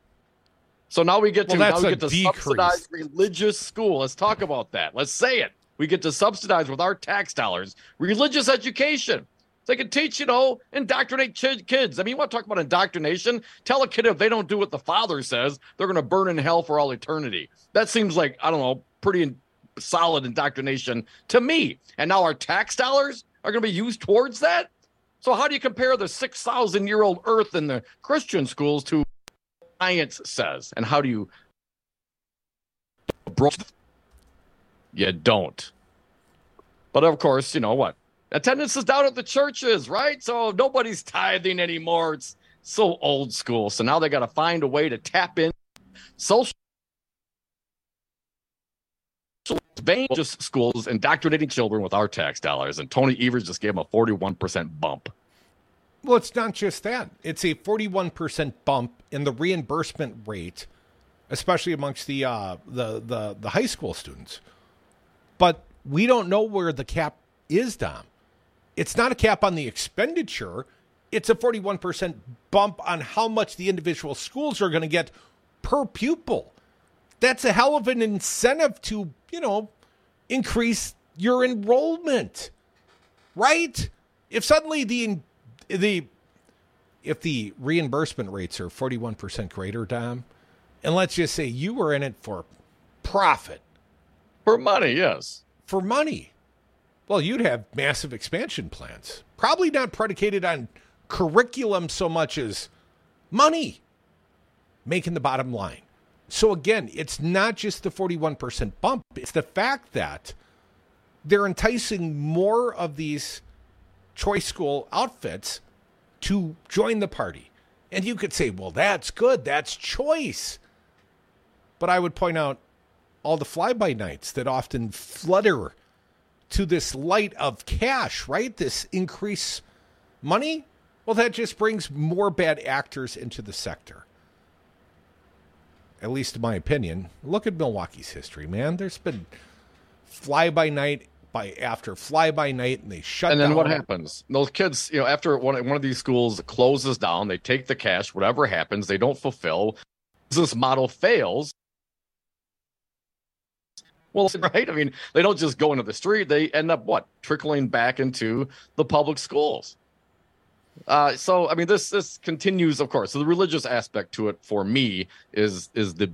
So now we get to well, now we get to decrease. subsidize religious school. Let's talk about that. Let's say it. We get to subsidize with our tax dollars religious education. They can teach, you know, indoctrinate ch- kids. I mean, you want to talk about indoctrination? Tell a kid if they don't do what the father says, they're going to burn in hell for all eternity. That seems like, I don't know, pretty in- solid indoctrination to me. And now our tax dollars are going to be used towards that? So how do you compare the six thousand year old earth in the Christian schools to science says? And how do you... You don't. But of course, you know what? Attendance is down at the churches, right? So nobody's tithing anymore. It's so old school. So now they got to find a way to tap in social just schools indoctrinating children with our tax dollars. And Tony Evers just gave them a forty-one percent bump. Well, it's not just that. It's a forty-one percent bump in the reimbursement rate, especially amongst the uh, the, the the high school students. But we don't know where the cap is, Dom. It's not a cap on the expenditure. It's a forty-one percent bump on how much the individual schools are going to get per pupil. That's a hell of an incentive to, you know, increase your enrollment, right? If suddenly the the if the reimbursement rates are forty-one percent greater, Dom, and let's just say you were in it for profit. For money, yes. For money. Well, you'd have massive expansion plans. Probably not predicated on curriculum so much as money making the bottom line. So again, it's not just the forty-one percent bump. It's the fact that they're enticing more of these choice school outfits to join the party. And you could say, well, that's good. That's choice. But I would point out all the fly-by-nights that often flutter to this light of cash, right? This increased money. Well, that just brings more bad actors into the sector. At least in my opinion. Look at Milwaukee's history, man. There's been fly-by-night by after fly-by-night, and they shut and down. then what happens? Those kids, you know, after one, one of these schools closes down, they take the cash, whatever happens, they don't fulfill. This model fails. Well, right? I mean, they don't just go into the street. They end up, what, trickling back into the public schools. Uh, so, I mean, this this continues, of course. So the religious aspect to it for me is is the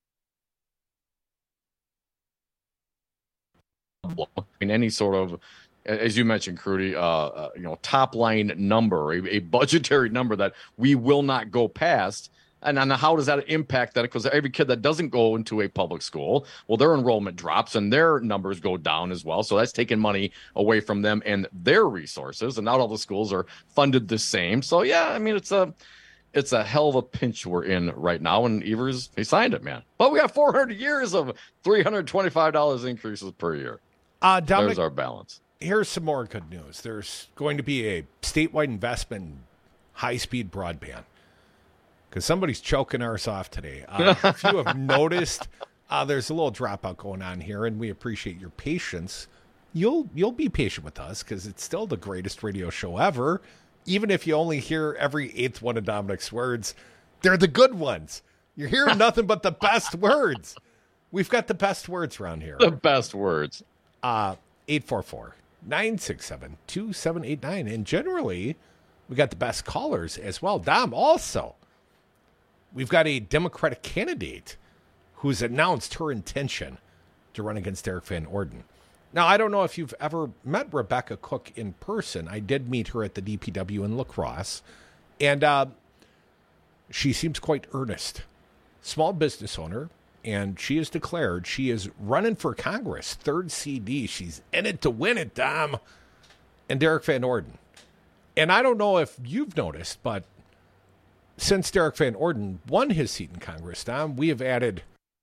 I mean, any sort of, as you mentioned, Crudy, uh, uh, you know, top line number, a, a budgetary number that we will not go past. And then how does that impact that? Because every kid that doesn't go into a public school, well, their enrollment drops and their numbers go down as well. So that's taking money away from them and their resources. And not all the schools are funded the same. So, yeah, I mean, it's a it's a hell of a pinch we're in right now. And Evers, he signed it, man. But we got four hundred years of three hundred twenty-five dollars increases per year. Uh, Dominic, There's our balance. Here's some more good news. There's going to be a statewide investment in high-speed broadband. Because somebody's choking ours off today. Uh, if you have noticed, uh, there's a little dropout going on here, and we appreciate your patience. You'll you'll be patient with us because it's still the greatest radio show ever. Even if you only hear every eighth one of Dominic's words, they're the good ones. You're hearing nothing but the best words. We've got the best words around here. The best words. Uh, eight four four, nine six seven, two seven eight nine. And generally, we got the best callers as well. Dom, also. We've got a Democratic candidate who's announced her intention to run against Derek Van Orden. Now, I don't know if you've ever met Rebecca Cook in person. I did meet her at the D P W in La Crosse, and uh, she seems quite earnest. Small business owner, and she has declared she is running for Congress, third C D. She's in it to win it, Dom, and Derek Van Orden. And I don't know if you've noticed, but since Derek Van Orden won his seat in Congress, Dom, we have added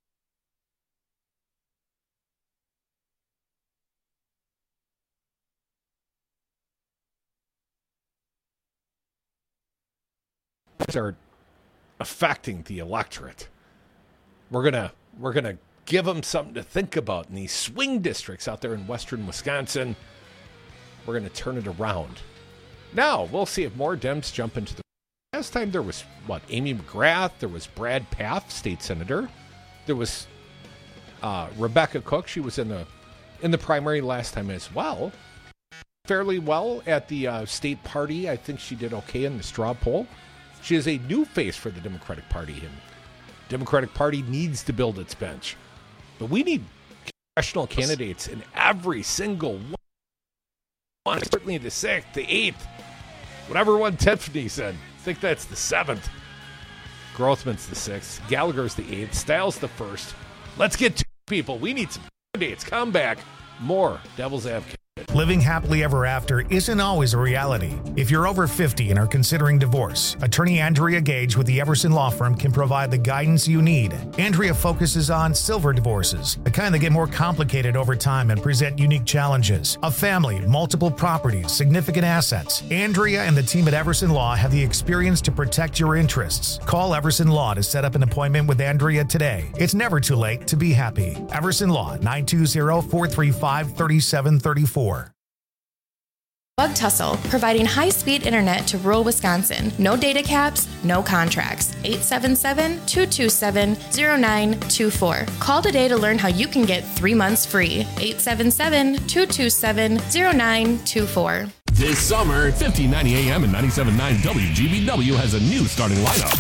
are affecting the electorate. We're gonna we're gonna give them something to think about in these swing districts out there in western Wisconsin. We're gonna turn it around. Now we'll see if more Dems jump into the. Last time there was, what, Amy McGrath, there was Brad Pfaff, state senator. There was uh, Rebecca Cook. She was in the in the primary last time as well. Fairly well at the uh, state party. I think she did okay in the straw poll. She is a new face for the Democratic Party. And Democratic Party needs to build its bench. But we need congressional candidates in every single one. Certainly the sixth, the eighth, whatever one Tiffany said. I think that's the seventh. Grothman's the sixth. Gallagher's the eighth. Styles the first. Let's get to people. We need some candidates. Come back. More Devil's Advocate. Living happily ever after isn't always a reality. If you're over fifty and are considering divorce, attorney Andrea Gage with the Everson Law Firm can provide the guidance you need. Andrea focuses on silver divorces, the kind that get more complicated over time and present unique challenges. A family, multiple properties, significant assets. Andrea and the team at Everson Law have the experience to protect your interests. Call Everson Law to set up an appointment with Andrea today. It's never too late to be happy. Everson Law, nine two zero, four three five, three seven three four. Bug Tussle, providing high-speed internet to rural Wisconsin. No data caps, no contracts. eight seven seven, two two seven, zero nine two four. Call today to learn how you can get three months free. eight seven seven, two two seven, zero nine two four. This summer, fifteen ninety A M and ninety-seven point nine W G B W has a new starting lineup.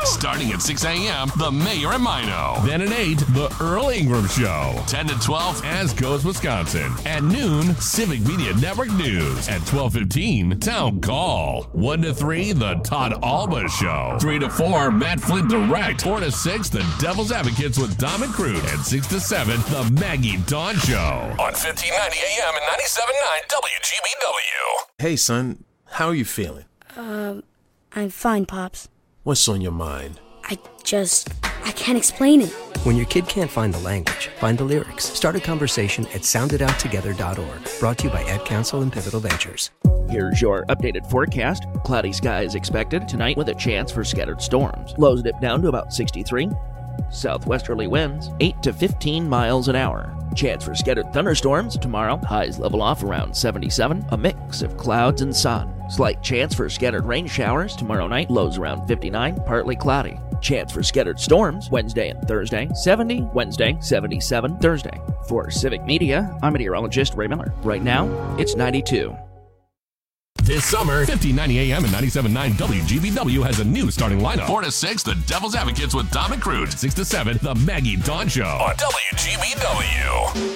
Starting at six a.m., the Mayor and Mino. Then at eight, the Earl Ingram Show. ten to twelve, As Goes Wisconsin. At noon, Civic Media Network News. At twelve fifteen, Town Call. one to three, the Todd Alba Show. three to four, Matt Flint Direct. four to six, the Devil's Advocates with Dom and Crude. And six to seven, the Maggie Dawn Show. On fifteen ninety A M and ninety-seven point nine W G B W. Hey, son, how are you feeling? Um, I'm fine, Pops. What's on your mind? I just, I can't explain it. When your kid can't find the language, find the lyrics. Start a conversation at sound it out together dot org. Brought to you by Ad Council and Pivotal Ventures. Here's your updated forecast. Cloudy skies expected tonight with a chance for scattered storms. Lows dip down to about sixty-three. Southwesterly winds, eight to fifteen miles an hour. Chance for scattered thunderstorms tomorrow. Highs level off around seventy-seven. A mix of clouds and sun. Slight chance for scattered rain showers tomorrow night. Lows around fifty-nine, partly cloudy. Chance for scattered storms Wednesday and Thursday. seventy Wednesday, seventy-seven Thursday. For Civic Media, I'm meteorologist Ray Miller. Right now, it's ninety-two. This summer, fifteen ninety A M and ninety-seven point nine W G B W has a new starting lineup. four to six, the Devil's Advocates with Dom and Crude. six to seven, the Maggie Dawn Show. On W G B W.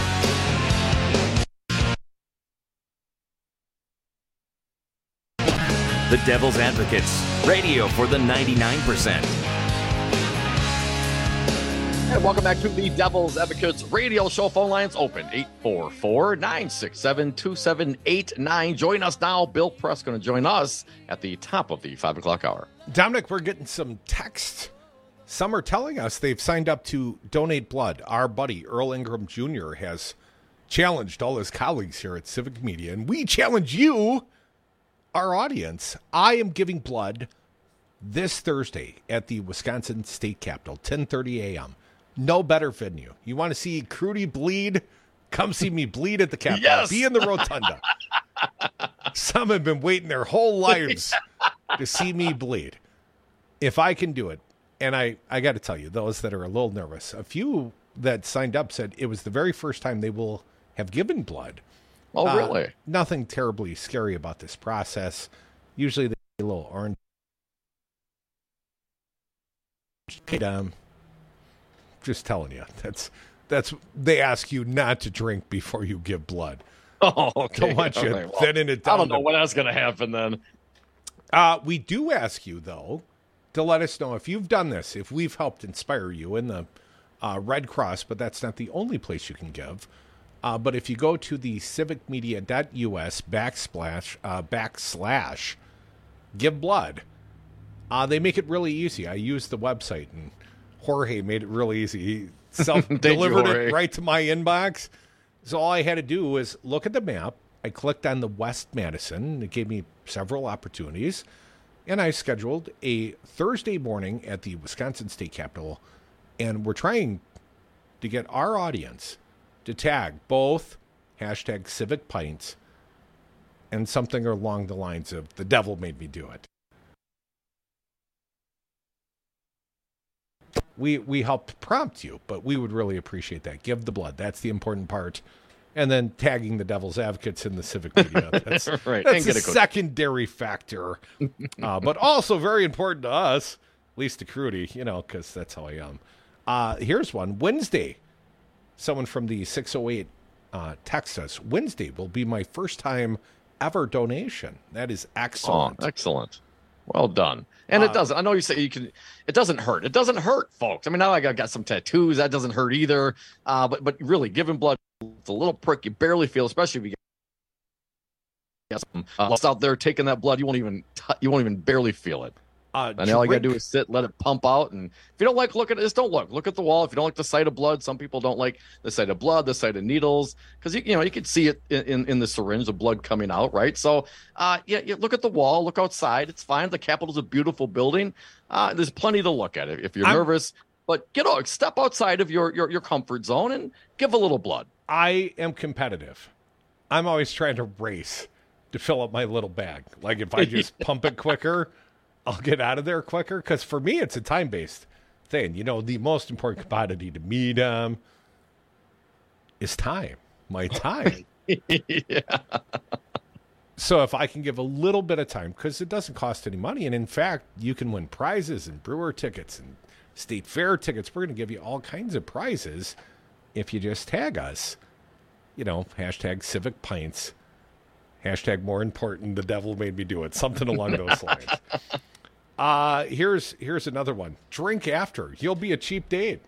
The Devil's Advocates. Radio for the ninety-nine percent. And welcome back to the Devil's Advocates radio show. Phone lines open, eight four four, nine six seven, two seven eight nine. Join us now. Bill Press going to join us at the top of the five o'clock hour. Dominic, we're getting some text. Some are telling us they've signed up to donate blood. Our buddy Earl Ingram Junior has challenged all his colleagues here at Civic Media, and we challenge you, our audience. I am giving blood this Thursday at the Wisconsin State Capitol, ten thirty a.m. No better venue. You want to see Crudy bleed? Come see me bleed at the Capitol. Yes. Be in the rotunda. Some have been waiting their whole lives to see me bleed. If I can do it, and I, I got to tell you, those that are a little nervous, a few that signed up said it was the very first time they will have given blood. Oh, Uh, really? Nothing terribly scary about this process. Usually they get a little orange. And, um, just telling you, that's that's they ask you not to drink before you give blood. Oh, okay. Don't want you Okay, well, thinning it down. I don't know to- what else going to happen then. Uh, we do ask you, though, to let us know if you've done this, if we've helped inspire you in the uh, Red Cross, but that's not the only place you can give. Uh, but if you go to the civicmedia.us backslash, uh, backslash give blood, uh, they make it really easy. I used the website, and Jorge made it really easy. He self-delivered Jorge. it right to my inbox. So all I had to do was look at the map. I clicked on the West Madison. It gave me several opportunities. And I scheduled a Thursday morning at the Wisconsin State Capitol. And we're trying to get our audience to tag both hashtag Civic Pints and something along the lines of "the devil made me do it." We we helped prompt you, but we would really appreciate that. Give the blood. That's the important part. And then tagging the Devil's Advocates in the Civic Media. That's, Right, that's and get a a cookie. secondary factor. uh, but also very important to us, at least to Crudy, you know, because that's how I am. Uh, here's one. Wednesday, someone from the six oh eight uh, text us. Wednesday will be my first time ever donation. That is excellent. Oh, excellent. Well done. And Uh, it doesn't, I know you say you can, it doesn't hurt. It doesn't hurt, folks. I mean, now I got, got some tattoos. That doesn't hurt either. Uh, but, but really, giving blood, it's a little prick. You barely feel, especially if you get some uh, out there taking that blood. You won't even, t- you won't even barely feel it. Uh, And all you got to drink- do is sit, let it pump out. And if you don't like look at it, just don't look. Look at the wall. If you don't like the sight of blood, some people don't like the sight of blood, the sight of needles, because you, you know you can see it in, in, in the syringe, the blood coming out, right? So, uh, yeah, yeah, look at the wall, look outside. It's fine. The Capitol's a beautiful building. Uh, there's plenty to look at. If you're I'm- nervous, but get out, step outside of your, your your comfort zone and give a little blood. I am competitive. I'm always trying to race to fill up my little bag. Like if I just pump it quicker, I'll get out of there quicker. Because for me, it's a time-based thing. You know, the most important commodity to me, Dom, is time. My time. Yeah. So if I can give a little bit of time, because it doesn't cost any money, and in fact, you can win prizes and brewer tickets and state fair tickets. We're going to give you all kinds of prizes if you just tag us. You know, hashtag Civic Pints, hashtag more important, the devil made me do it, something along those lines. Uh, here's here's another one. Drink after. You'll be a cheap date.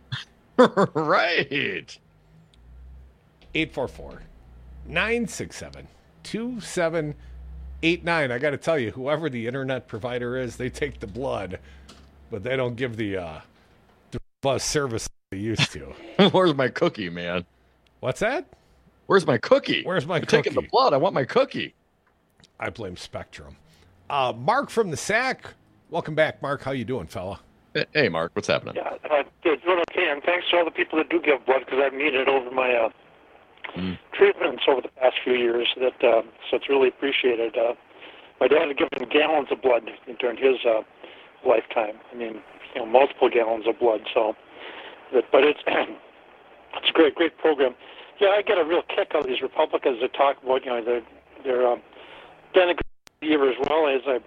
Right. eight four four, nine six seven, two seven eight nine. I got to tell you, whoever the internet provider is, they take the blood, but they don't give the, uh, the bus service they used to. Where's my cookie, man? What's that? Where's my cookie? Where's my You're cookie? taking the blood. I want my cookie. I blame Spectrum. Uh, Mark from the Sack. Welcome back, Mark. How you doing, fella? Hey, Mark. What's happening? Yeah, uh, doing okay, and thanks to all the people that do give blood, because I've needed over my uh, mm. treatments over the past few years. That uh, so it's really appreciated. Uh, my dad had given gallons of blood during his uh, lifetime. I mean, you know, multiple gallons of blood. So, that, but it's it's a great, great program. Yeah, I get a real kick out of these Republicans that talk about, you know, they're they're um, denigrating as well as I.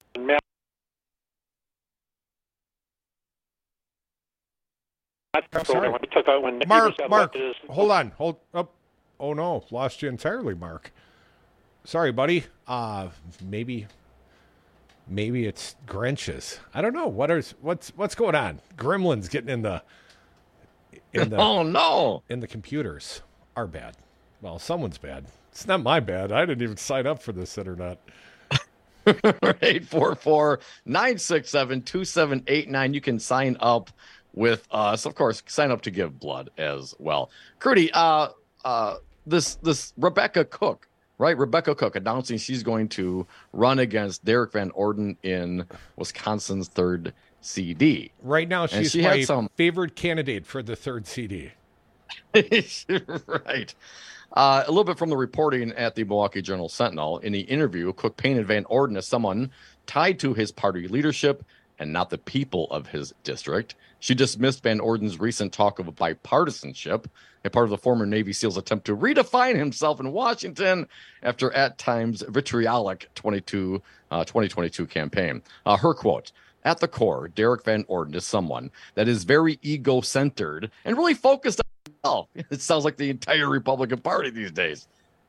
Sorry. When he took out when Mark, got Mark, his... hold on. Hold up. Oh, no. Lost you entirely, Mark. Sorry, buddy. Uh, maybe maybe it's Grinches. I don't know. What is what's what's going on? Gremlins getting in the in the Oh, no. in the computers are bad. Well, someone's bad. It's not my bad. I didn't even sign up for this internet. eight four four, nine six seven, two seven eight nine. You can sign up with us, of course. Sign up to give blood as well. Crudy, uh, uh, this this Rebecca Cook, right? Rebecca Cook announcing she's going to run against Derek Van Orden in Wisconsin's third C D. Right now, she's she my had some... favorite candidate for the third C D. Right. Uh, a little bit from the reporting at the Milwaukee Journal Sentinel. In the interview, Cook painted Van Orden as someone tied to his party leadership and not the people of his district. She dismissed Van Orden's recent talk of bipartisanship, a part of the former Navy SEAL's attempt to redefine himself in Washington after at times vitriolic twenty-two, uh, twenty twenty-two campaign. Uh, her quote, "At the core, Derek Van Orden is someone that is very ego-centered and really focused on himself." It sounds like the entire Republican Party these days.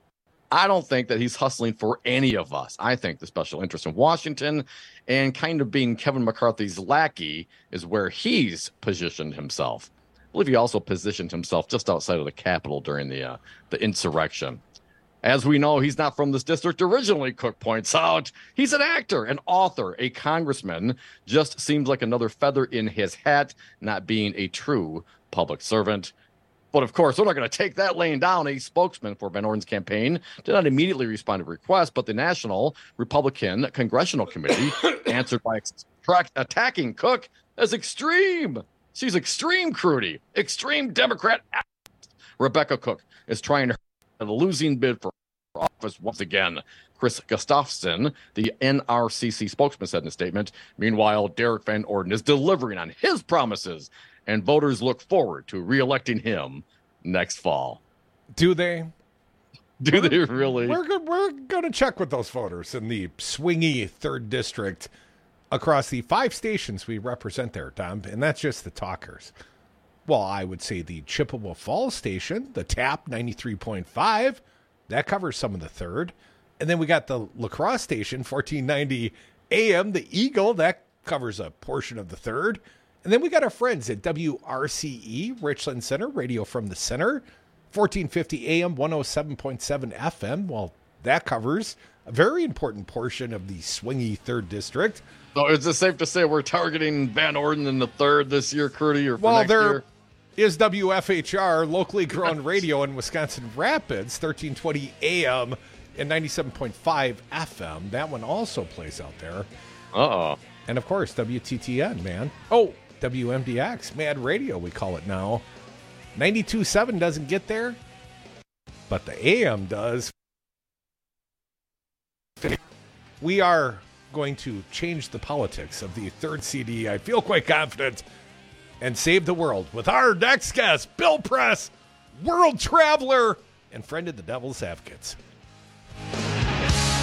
I don't think that he's hustling for any of us. I think the special interest in Washington and kind of being Kevin McCarthy's lackey is where he's positioned himself. I believe he also positioned himself just outside of the Capitol during the uh, the insurrection. As we know, he's not from this district originally, Cook points out. He's an actor, an author, a congressman. Just seems like another feather in his hat, not being a true public servant. But of course, we're not going to take that laying down. A spokesman for Van Orden's campaign did not immediately respond to requests, but the National Republican Congressional Committee answered by attacking Cook as extreme. She's extreme, Crudy. Extreme Democrat. Rebecca Cook is trying to a losing bid for office once again. Chris Gustafson, the N R C C spokesman, said in a statement. Meanwhile, Derek Van Orden is delivering on his promises, and voters look forward to reelecting him next fall. Do they? Do they really? We're good. We're going to check with those voters in the swingy third district across the five stations we represent there, Tom, and that's just the talkers. Well, I would say the Chippewa Falls station, the Tap ninety-three point five, that covers some of the third. And then we got the La Crosse station, fourteen ninety A M, the Eagle, that covers a portion of the third. And then we got our friends at W R C E, Richland Center, radio from the center, fourteen fifty A M, one oh seven point seven F M. Well, that covers a very important portion of the swingy third district. So is it safe to say we're targeting Van Orden in the third this year, Crudy, or for well, next there year? is W F H R, locally grown radio in Wisconsin Rapids, thirteen twenty A M and ninety-seven point five F M. That one also plays out there. Uh-oh. And, of course, W T T N, man. Oh, W M D X, Mad Radio, we call it now. ninety-two point seven doesn't get there, but the A M does. We are going to change the politics of the third C D, I feel quite confident, and save the world with our next guest, Bill Press, world traveler and friend of the Devil's Advocates.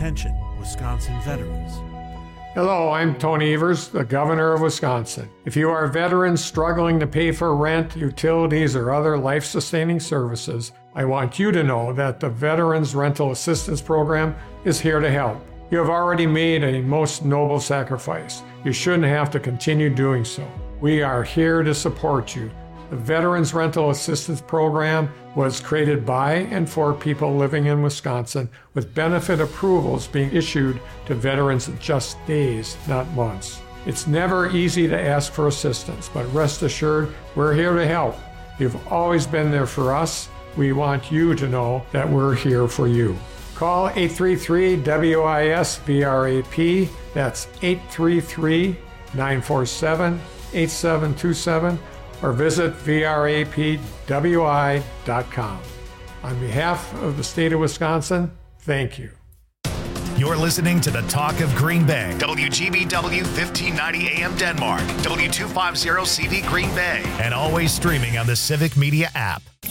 Attention, Wisconsin veterans. Hello, I'm Tony Evers, the governor of Wisconsin. If you are veterans struggling to pay for rent, utilities, or other life-sustaining services, I want you to know that the Veterans Rental Assistance Program is here to help. You have already made a most noble sacrifice. You shouldn't have to continue doing so. We are here to support you. The Veterans Rental Assistance Program was created by and for people living in Wisconsin, with benefit approvals being issued to veterans in just days, not months. It's never easy to ask for assistance, but rest assured, we're here to help. You've always been there for us. We want you to know that we're here for you. Call eight three three W I S V R A P. That's eight three three, nine four seven, eight seven two seven. or visit V R A P W I dot com. On behalf of the state of Wisconsin, thank you. You're listening to the Talk of Green Bay. W G B W fifteen ninety A M Denmark, W two fifty C V Green Bay, and always streaming on the Civic Media app.